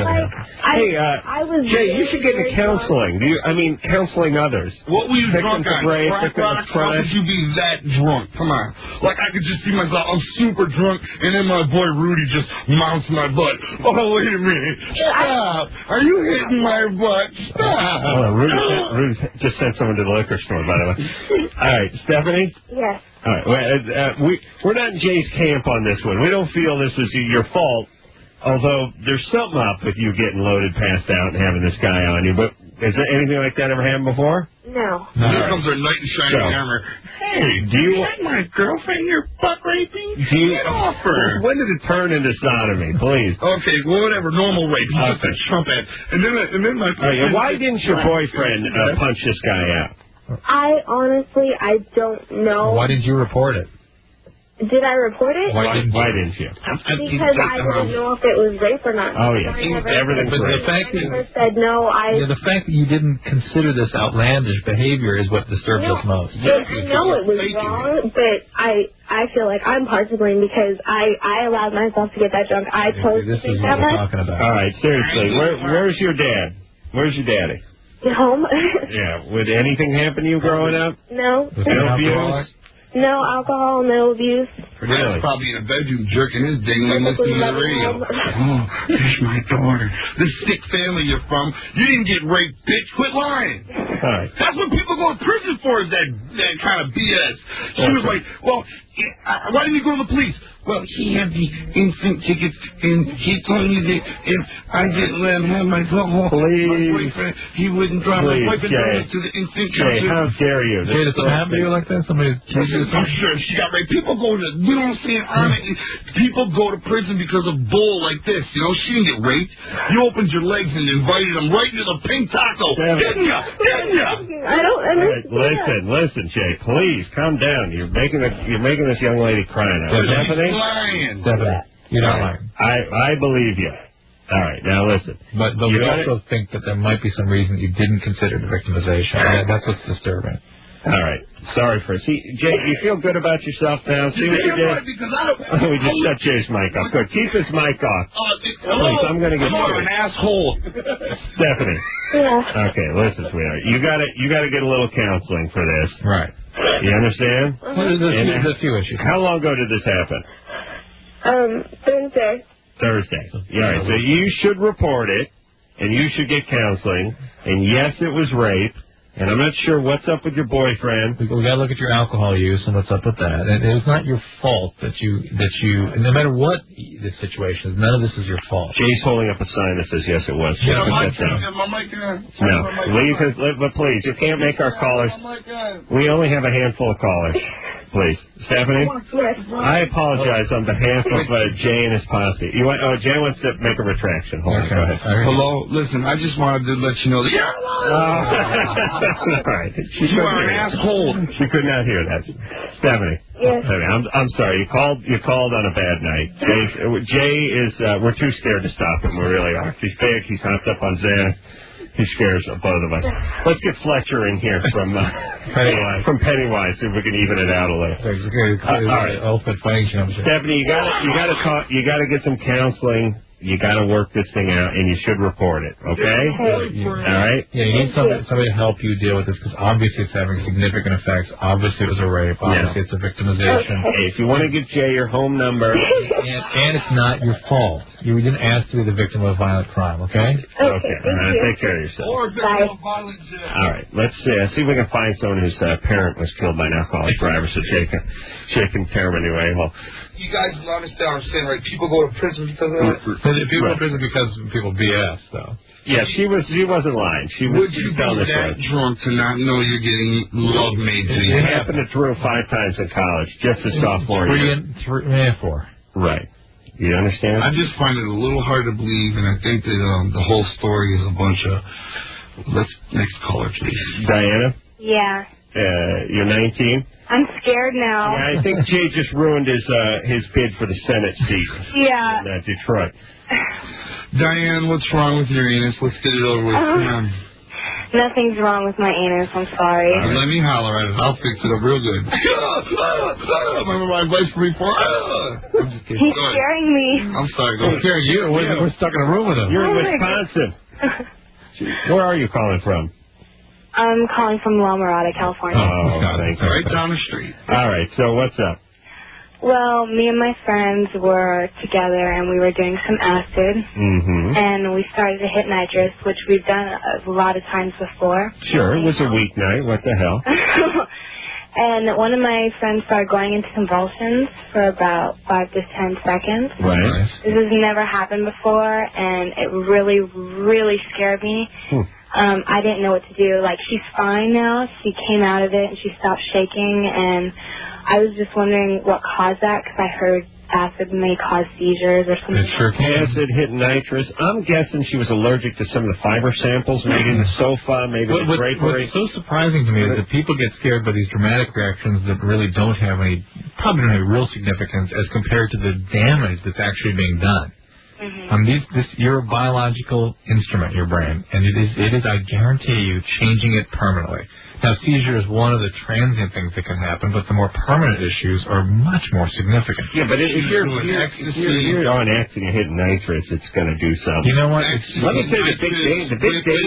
Jay, you should get into counseling. Counseling others. What were you drunk on? Crack rocks? How could you be that drunk? Come on. Like, I could just see myself, I'm super drunk, and then my boy Rudy just mounts my butt. Oh, wait a minute. Stop. Are you hitting my butt? Stop. Rudy just sent someone to the liquor store, by the way. All right, Stephanie? Yes. All right. We're not in Jay's camp on this one. We don't feel this is your fault, although there's something up with you getting loaded, passed out, and having this guy on you. But has anything like that ever happened before? No. Here comes our knight in shining armor. Hey, is that my girlfriend you're butt raping? Get off her. When did it turn into sodomy? Please. Okay, well, whatever. Normal rape. He's just a trumpet. And then my... why didn't your boyfriend punch this guy out? I don't know. Why did you report it? Did I report it? Why didn't you? Because I didn't know if it was rape or not. Oh, yeah. Everything's rape. I said no. The fact that you didn't consider this outlandish behavior is what disturbs us most. I know it was wrong, but I feel like I'm partially because I allowed myself to get that drunk. I chose to think that much. Talking about. All right, seriously. Where's your dad? Where's your daddy? Home. Yeah. Would anything happen to you growing up? No. No abuse? No alcohol, no abuse. Really? Probably in a bedroom jerking his dingling listening to the radio. Oh, there's my daughter. This sick family you're from. You didn't get raped, bitch. Quit lying. All right. That's what people go to prison for, is that kind of BS. She was like, well, why didn't you go to the police? well, he had the instant tickets, and he told me that if I didn't let him have my boyfriend, he wouldn't drop my boyfriend to the instant Jay, how dare you? Jay, does something happen to you like that? Somebody accused you of I'm something? sure she got raped. People go to, you know what I'm saying? People go to prison because of bull like this. You know, she didn't get raped. You opened your legs and invited him right into the pink taco. Didn't ya? I don't Listen, Jay, please calm down. You're making this young lady cry now. Stephanie? Stephanie, you're not lying. I believe you. All right, now listen. But we also think that there might be some reason you didn't consider the victimization. That's what's disturbing. All right. Sorry for Jay, you feel good about yourself now? See what you did? We just shut Jay's mic off. Good. Keep his mic off. Please, I'm going to get you're an asshole. Stephanie. Yeah. Okay, listen, sweetheart. You gotta get a little counseling for this. Right. You understand? Well, there's a few issues. How long ago did this happen? Thursday. All right. So you should report it, and you should get counseling. And yes, it was rape. And I'm not sure what's up with your boyfriend. We got to look at your alcohol use and what's up with that. And it's not your fault that you, no matter what the situation is, none of this is your fault. Jay's holding up a sign that says yes, it was. Yeah, no, but please, you can't make our callers. We only have a handful of callers. Please, Stephanie. Yes. I apologize on behalf of Jay and his posse. Jay wants to make a retraction. Hold on, go ahead. Hello, listen. I just wanted to let you know that you're all right. You are an asshole. She could not hear that. Stephanie. Yes. I'm sorry. You called on a bad night. Jay is. We're too scared to stop him. We really are. He's big. He's hopped up on Xanax. He scares both of us. Let's get Fletcher in here from Pennywise, see if we can even it out a little. All right. Ultimate fighting championship. Stephanie, you gotta get some counseling. You gotta work this thing out, and you should report it. Okay? All right. Yeah, you need somebody to help you deal with this because obviously it's having significant effects. Obviously it was a rape. Obviously it's a victimization. Hey, if you want to give Jay your home number, and it's not your fault. You didn't ask to be the victim of a violent crime. Okay. Okay. Take care of yourself. Or victim of violence. All right. Let's see if we can find someone whose parent was killed by an alcoholic driver, so Jay can tear him a new a-hole. You guys don't understand what I'm saying, right? People go to prison because of that. People go to prison because people BS, though. Yeah, she wasn't lying. Would you be that drunk to not know you're getting love made to you? It happened to Drew 5 times in college, just a sophomore year. 4. Right. You understand? I just find it a little hard to believe, and I think that the whole story is a bunch of... Next caller, please. Diana? Yeah. You're 19? I'm scared now. Yeah, I think Jay just ruined his bid for the Senate seat Yeah. in Detroit. Diane, what's wrong with your anus? Let's get it over with. Come on. Nothing's wrong with my anus. I'm sorry. Let me holler at it. I'll fix it up real good. Remember my advice for before? I'm just kidding. He's scaring me. I'm sorry. Don't scare you. We're stuck in a room with him. You're in Wisconsin. Where are you calling from? I'm calling from La Mirada, California. Oh, thank you. Right down the street. All right, so what's up? Well, me and my friends were together, and we were doing some acid, and we started to hit nitrous, which we've done a lot of times before. Sure, it was a weeknight. What the hell? And one of my friends started going into convulsions for about 5 to 10 seconds. Right. This has never happened before, and it really, really scared me. I didn't know what to do. Like, she's fine now. She came out of it, and she stopped shaking, and I was just wondering what caused that, because I heard acid may cause seizures or something. It sure can. Acid hit nitrous. I'm guessing she was allergic to some of the fiber samples, maybe the sofa, maybe the drapery. What's so surprising to me is that people get scared by these dramatic reactions that really don't have probably don't have real significance as compared to the damage that's actually being done. You're a biological instrument, your brain, and it is, I guarantee you, changing it permanently. Now, seizure is one of the transient things that can happen, but the more permanent issues are much more significant. Yeah, but if you're on acid and you're hitting nitrous, it's going to do something. You know what? Let me say the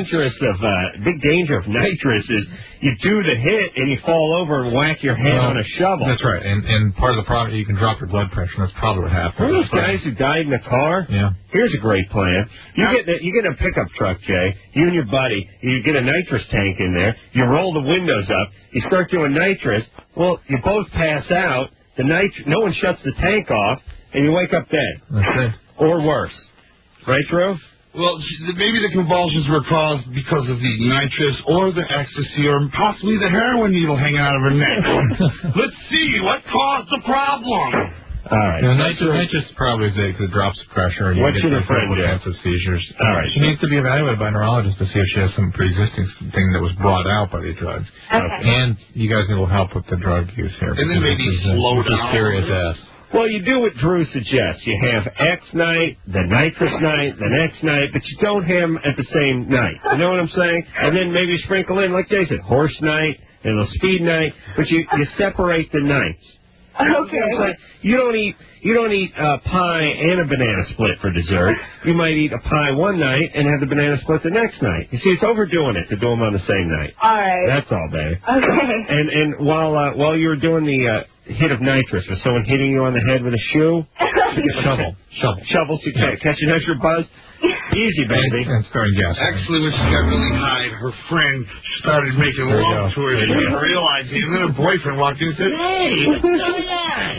big danger of nitrous is you do the hit and you fall over and whack your head on a shovel. That's right, and part of the problem, you can drop your blood pressure, and that's probably what happened. Remember those guys who died in the car? Yeah. Here's a great plan. You get a pickup truck, Jay, you and your buddy, you get a nitrous tank in there, you roll the windows up, you start doing nitrous, well, you both pass out, no one shuts the tank off, and you wake up dead. That's it. Or worse. Right, Drew? Well, maybe the convulsions were caused because of the nitrous or the ecstasy or possibly the heroin needle hanging out of her neck. Let's see, what caused the problem? All right. Nitrous probably is because it drops the pressure. And What should a friend do? Of seizures. All right. She needs to be evaluated by a neurologist to see if she has some pre-existing thing that was brought out by these drugs. Okay. And you guys will help with the drug use here. And then maybe slow down. Serious ass. Well, you do what Drew suggests. You have X night, the nitrous night, the next night, but you don't have them at the same night. You know what I'm saying? And then maybe sprinkle in, like Jay said, horse night and a speed night, but you separate the nights. Okay. You don't eat pie and a banana split for dessert. You might eat a pie one night and have the banana split the next night. You see, it's overdoing it to do them on the same night. All right. That's all, baby. Okay. And while you were doing the hit of nitrous, was someone hitting you on the head with a shoe? Shovel. So you catch an extra buzz? Easy, baby. And starting gas. Actually, when she got really high, her friend started making love to her. She didn't realize it. And then her boyfriend walked in and said, "Hey, what's going on?"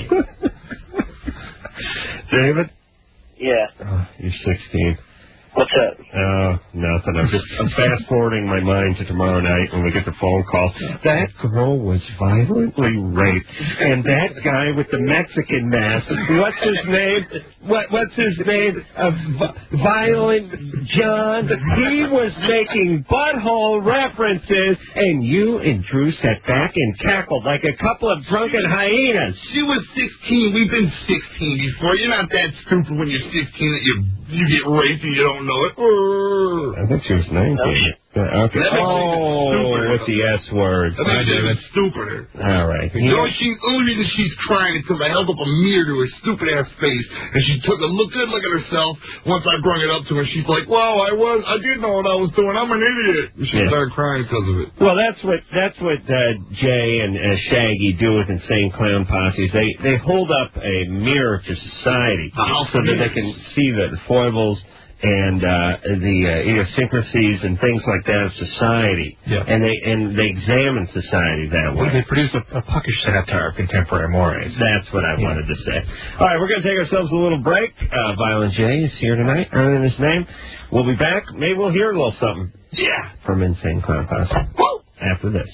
David? Yeah. Oh, you're 16. What's up? Oh, nothing. I'm fast forwarding my mind to tomorrow night when we get the phone call. That girl was violently raped, and that guy with the Mexican mask. What's his name? What's his name? Violent John. He was making butthole references, and you and Drew sat back and cackled like a couple of drunken hyenas. She was 16. We've been 16 before. You're not that stupid when you're 16 that you get raped and you don't know it. I think she was 19. Okay. With the S word. That makes it even stupider. All right. The only reason she's crying is because I held up a mirror to her stupid ass face, and she took a good look at herself. Once I brought it up to her, she's like, "Wow, I did know what I was doing. I'm an idiot." And she started crying because of it. Well, that's what Jay and Shaggy do with Insane Clown Posses. They hold up a mirror to society so that they can see the foibles and the idiosyncrasies and things like that of society. Yeah. And they examine society that way. They produce a puckish satire of contemporary mores. That's what I wanted to say. All right, we're going to take ourselves a little break. Violent J is here tonight, earning his name. We'll be back. Maybe we'll hear a little something from Insane Clown Posse after this.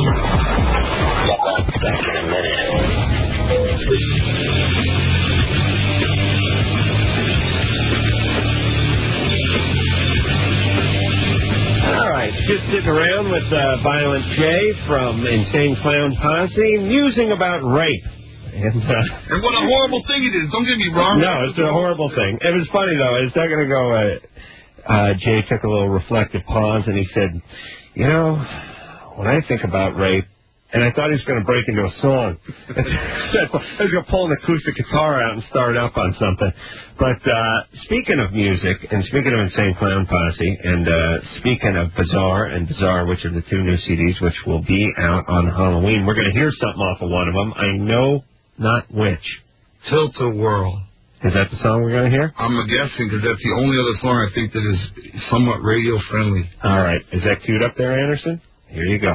Back in a minute. Just sitting around with Violent J from Insane Clown Posse, musing about rape. And what a horrible thing it is. Don't get me wrong. No, it's a horrible thing. It was funny, though. It's not going to go... Jay took a little reflective pause, and he said, you know, when I think about rape, and I thought he was going to break into a song. I was going to pull an acoustic guitar out and start up on something. But speaking of music, and speaking of Insane Clown Posse, and speaking of Bizarre and Bizarre, which are the two new CDs which will be out on Halloween, we're going to hear something off of one of them. I know not which. Tilt-A-Whirl. Is that the song we're going to hear? I'm guessing, because that's the only other song I think that is somewhat radio-friendly. All right. Is that queued up there, Anderson? Here you go.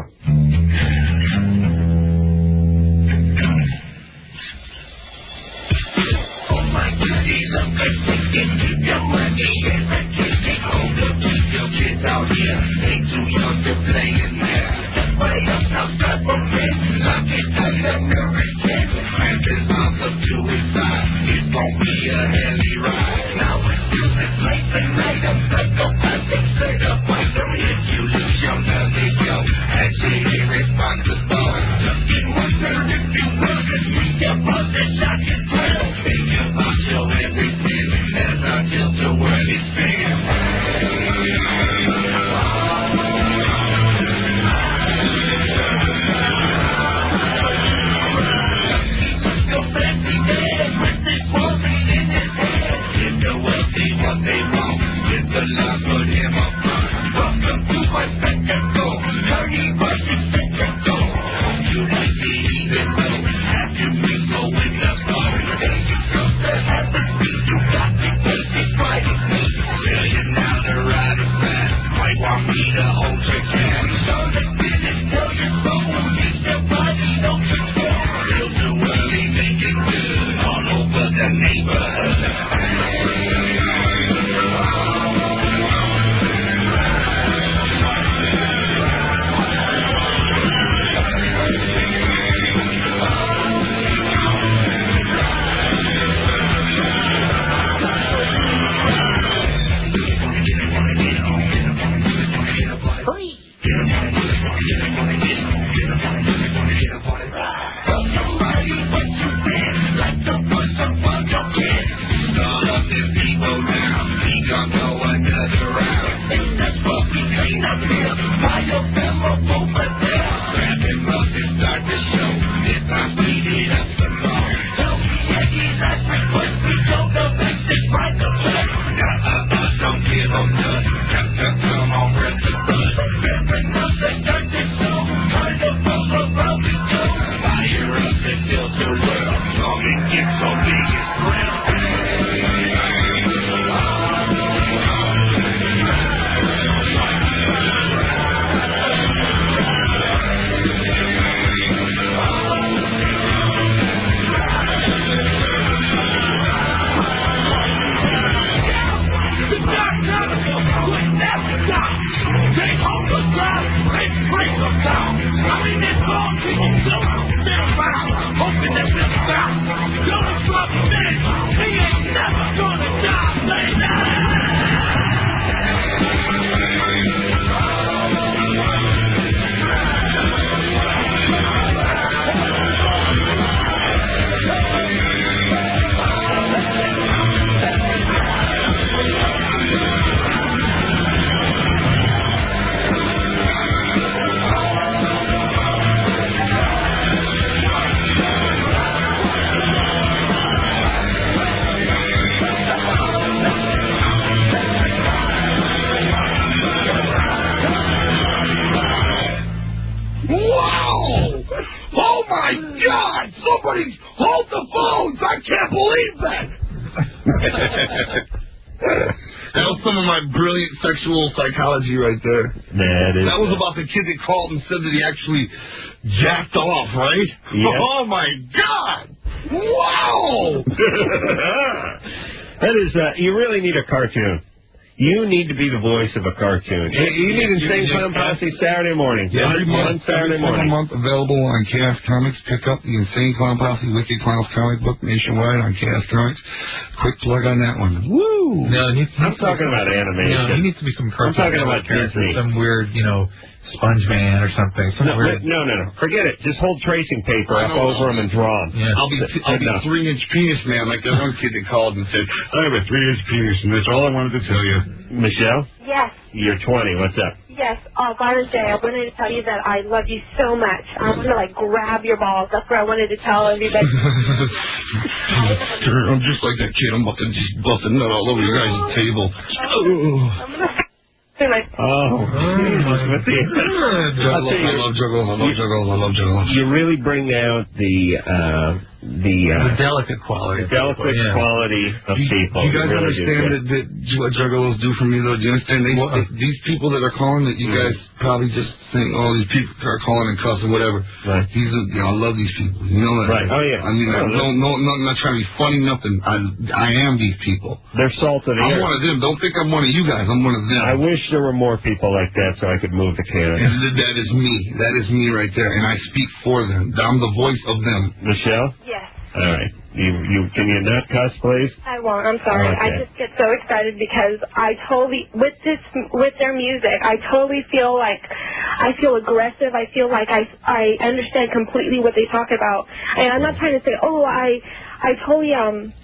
Out here, ain't too young to play in there. Way up outside for friends, lock it down, let me return. Cramp his arms up to his side, it's gonna be a heavy ride. Now it's music, life and night, I'm stuck up, I think straight up, why don't hit you lose your melody, yo. As you hear responsible, just get one turn if you will, and we get buzz and shock and thrill. Think about your everything, as I tilt the world is fair. What they want, get the love, put him up front. Sometimes we need us alone. Tell me Yankees, that's request. We go the best, it's right to play. Don't give up none. Come on, rest the blood. Ripping up the dirt that's so. Trying to pull up how we go. Fire up the filter world. Come and get so big it's real. That was some of my brilliant sexual psychology right there. That was about the kid that called and said that he actually jacked off, right? Yeah. Oh my God! Wow! That is, you really need a cartoon. You need to be the voice of a cartoon. You need Insane Clown Posse Saturday morning. Yeah, every Saturday morning. month available on Chaos Comics. Pick up the Insane Clown Posse Wicked Clowns comic book nationwide on Chaos Comics. Quick plug on that one. Woo! No, I'm talking about animation. No, he needs to be some I'm talking about character, Disney. some weird, Sponge Man or something. No. Forget it. Just hold tracing paper up over him and draw him. Yeah. I'll be 3-inch penis man, like that one kid that called and said, I have a 3-inch penis, and that's all I wanted to tell you. Michelle? Yes. You're 20. What's up? Yes. Father's Day, I wanted to tell you that I love you so much. I want to, grab your balls. That's what I wanted to tell everybody. I'm just like that kid. I'm about to just bust a nut all over your guys' table. Oh, with the I love juggles. You really bring out the delicate quality. Quality of people. Do you guys understand that what juggalos do for me, though? Do you understand? These people that are calling that you guys probably just think, oh, these people are calling and cussing, whatever. Right. I love these people. You know that? Right. Oh, yeah. I mean, I'm not trying to be funny, nothing. I am these people. They're salt of the I'm earth. one of them. Don't think I'm one of you guys. I'm one of them. I wish there were more people like that so I could move to Canada. And that is me. That is me right there. And I speak for them. I'm the voice of them. Michelle? Yes. All right. Can you not cuss, please? I won't. I'm sorry. Okay. I just get so excited because I totally, with their music, I totally feel like, I feel aggressive. I feel like I understand completely what they talk about. And I'm not trying to say, oh, I totally,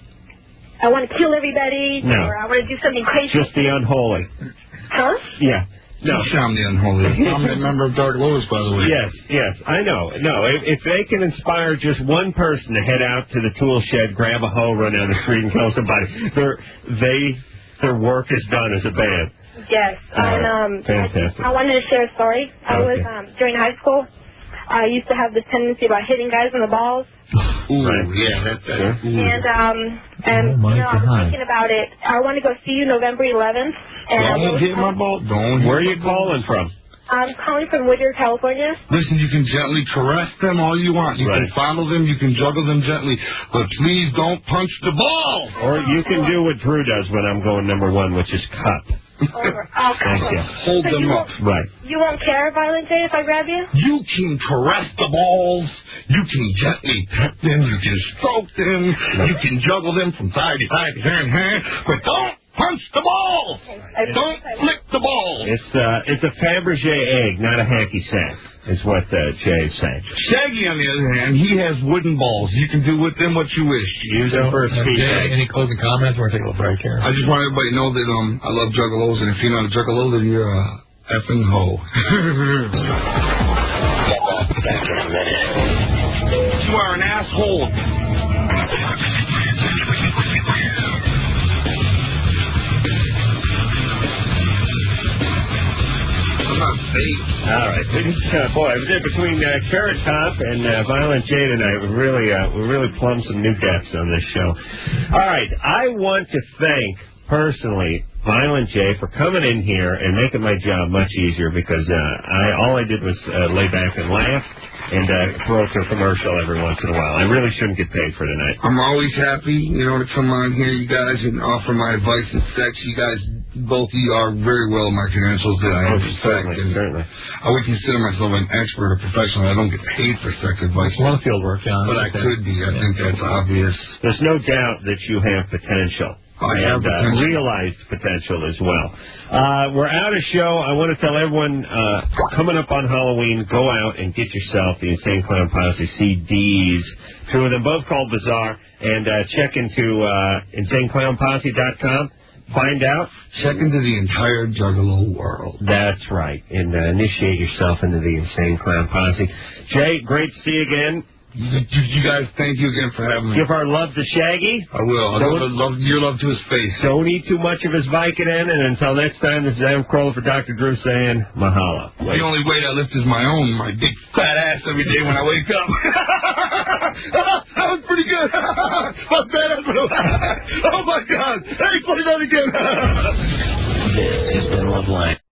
I want to kill everybody. No. Or I want to do something crazy. Just the unholy. Huh? Yeah. No. I'm the unholy. I'm a member of Dark Lowers, by the way. Yes, I know. No, if they can inspire just one person to head out to the tool shed, grab a hoe, run down the street, and kill somebody, their work is done as a band. Yes. And, fantastic. I wanted to share a story. I was, during high school, I used to have this tendency about hitting guys in the balls. Ooh, right. Yeah, that's And I was thinking about it. I want to go see you November 11th. And don't hit my ball. Where are you calling from? I'm calling from Whittier, California. Listen, you can gently caress them all you want. You can fondle them. You can juggle them gently. But please don't punch the ball. Or you can do what Drew does when I'm going number one, which is cut. Thank you. Hold them up. Right. You won't care, Violent J, if I grab you? You can caress the balls. You can gently pet them. You can stroke them. You can juggle them from side to side, hand to hand. But don't punch the ball. Don't flick the ball. It's a Fabergé egg, not a hacky sack, is what Jay's saying. Shaggy, on the other hand, he has wooden balls. You can do with them what you wish. Use them for a speed bag. Any closing comments? We're going to take a little break here. I just want everybody to know that I love juggalos, and if you're not a juggalo, then you're a effing hoe. You are asshole. I'm not safe. All right. Boy, I was there between Carrot Top and Violent J tonight. We really plumbed some new depths on this show. All right. I want to thank, personally, Violent J for coming in here and making my job much easier because all I did was lay back and laugh and throw to a commercial every once in a while. I really shouldn't get paid for tonight. I'm always happy, to come on here, you guys, and offer my advice and sex. You guys, both of you are very well in my credentials that I respect. Certainly. I would consider myself an expert or professional. I don't get paid for sex advice. A lot of field work, yeah. But I could be. I think that's obvious. There's no doubt that you have potential. I have realized potential as well. We're out of show. I want to tell everyone coming up on Halloween, go out and get yourself the Insane Clown Posse CDs. Two of them both called Bizarre. And check into InsaneClownPosse.com. Find out. Check into the entire Juggalo world. That's right. And initiate yourself into the Insane Clown Posse. Jay, great to see you again. You guys, thank you again for having me. Give our love to Shaggy. I will. I'll your love to his face. Don't eat too much of his Vicodin, and until next time, this is Adam Carolla for Dr. Drew saying mahalo. The only weight I lift is my own, my big fat ass every day when I wake up. That was pretty good. My fat ass. Oh, my God. Hey, put it on again. This has been Loveline.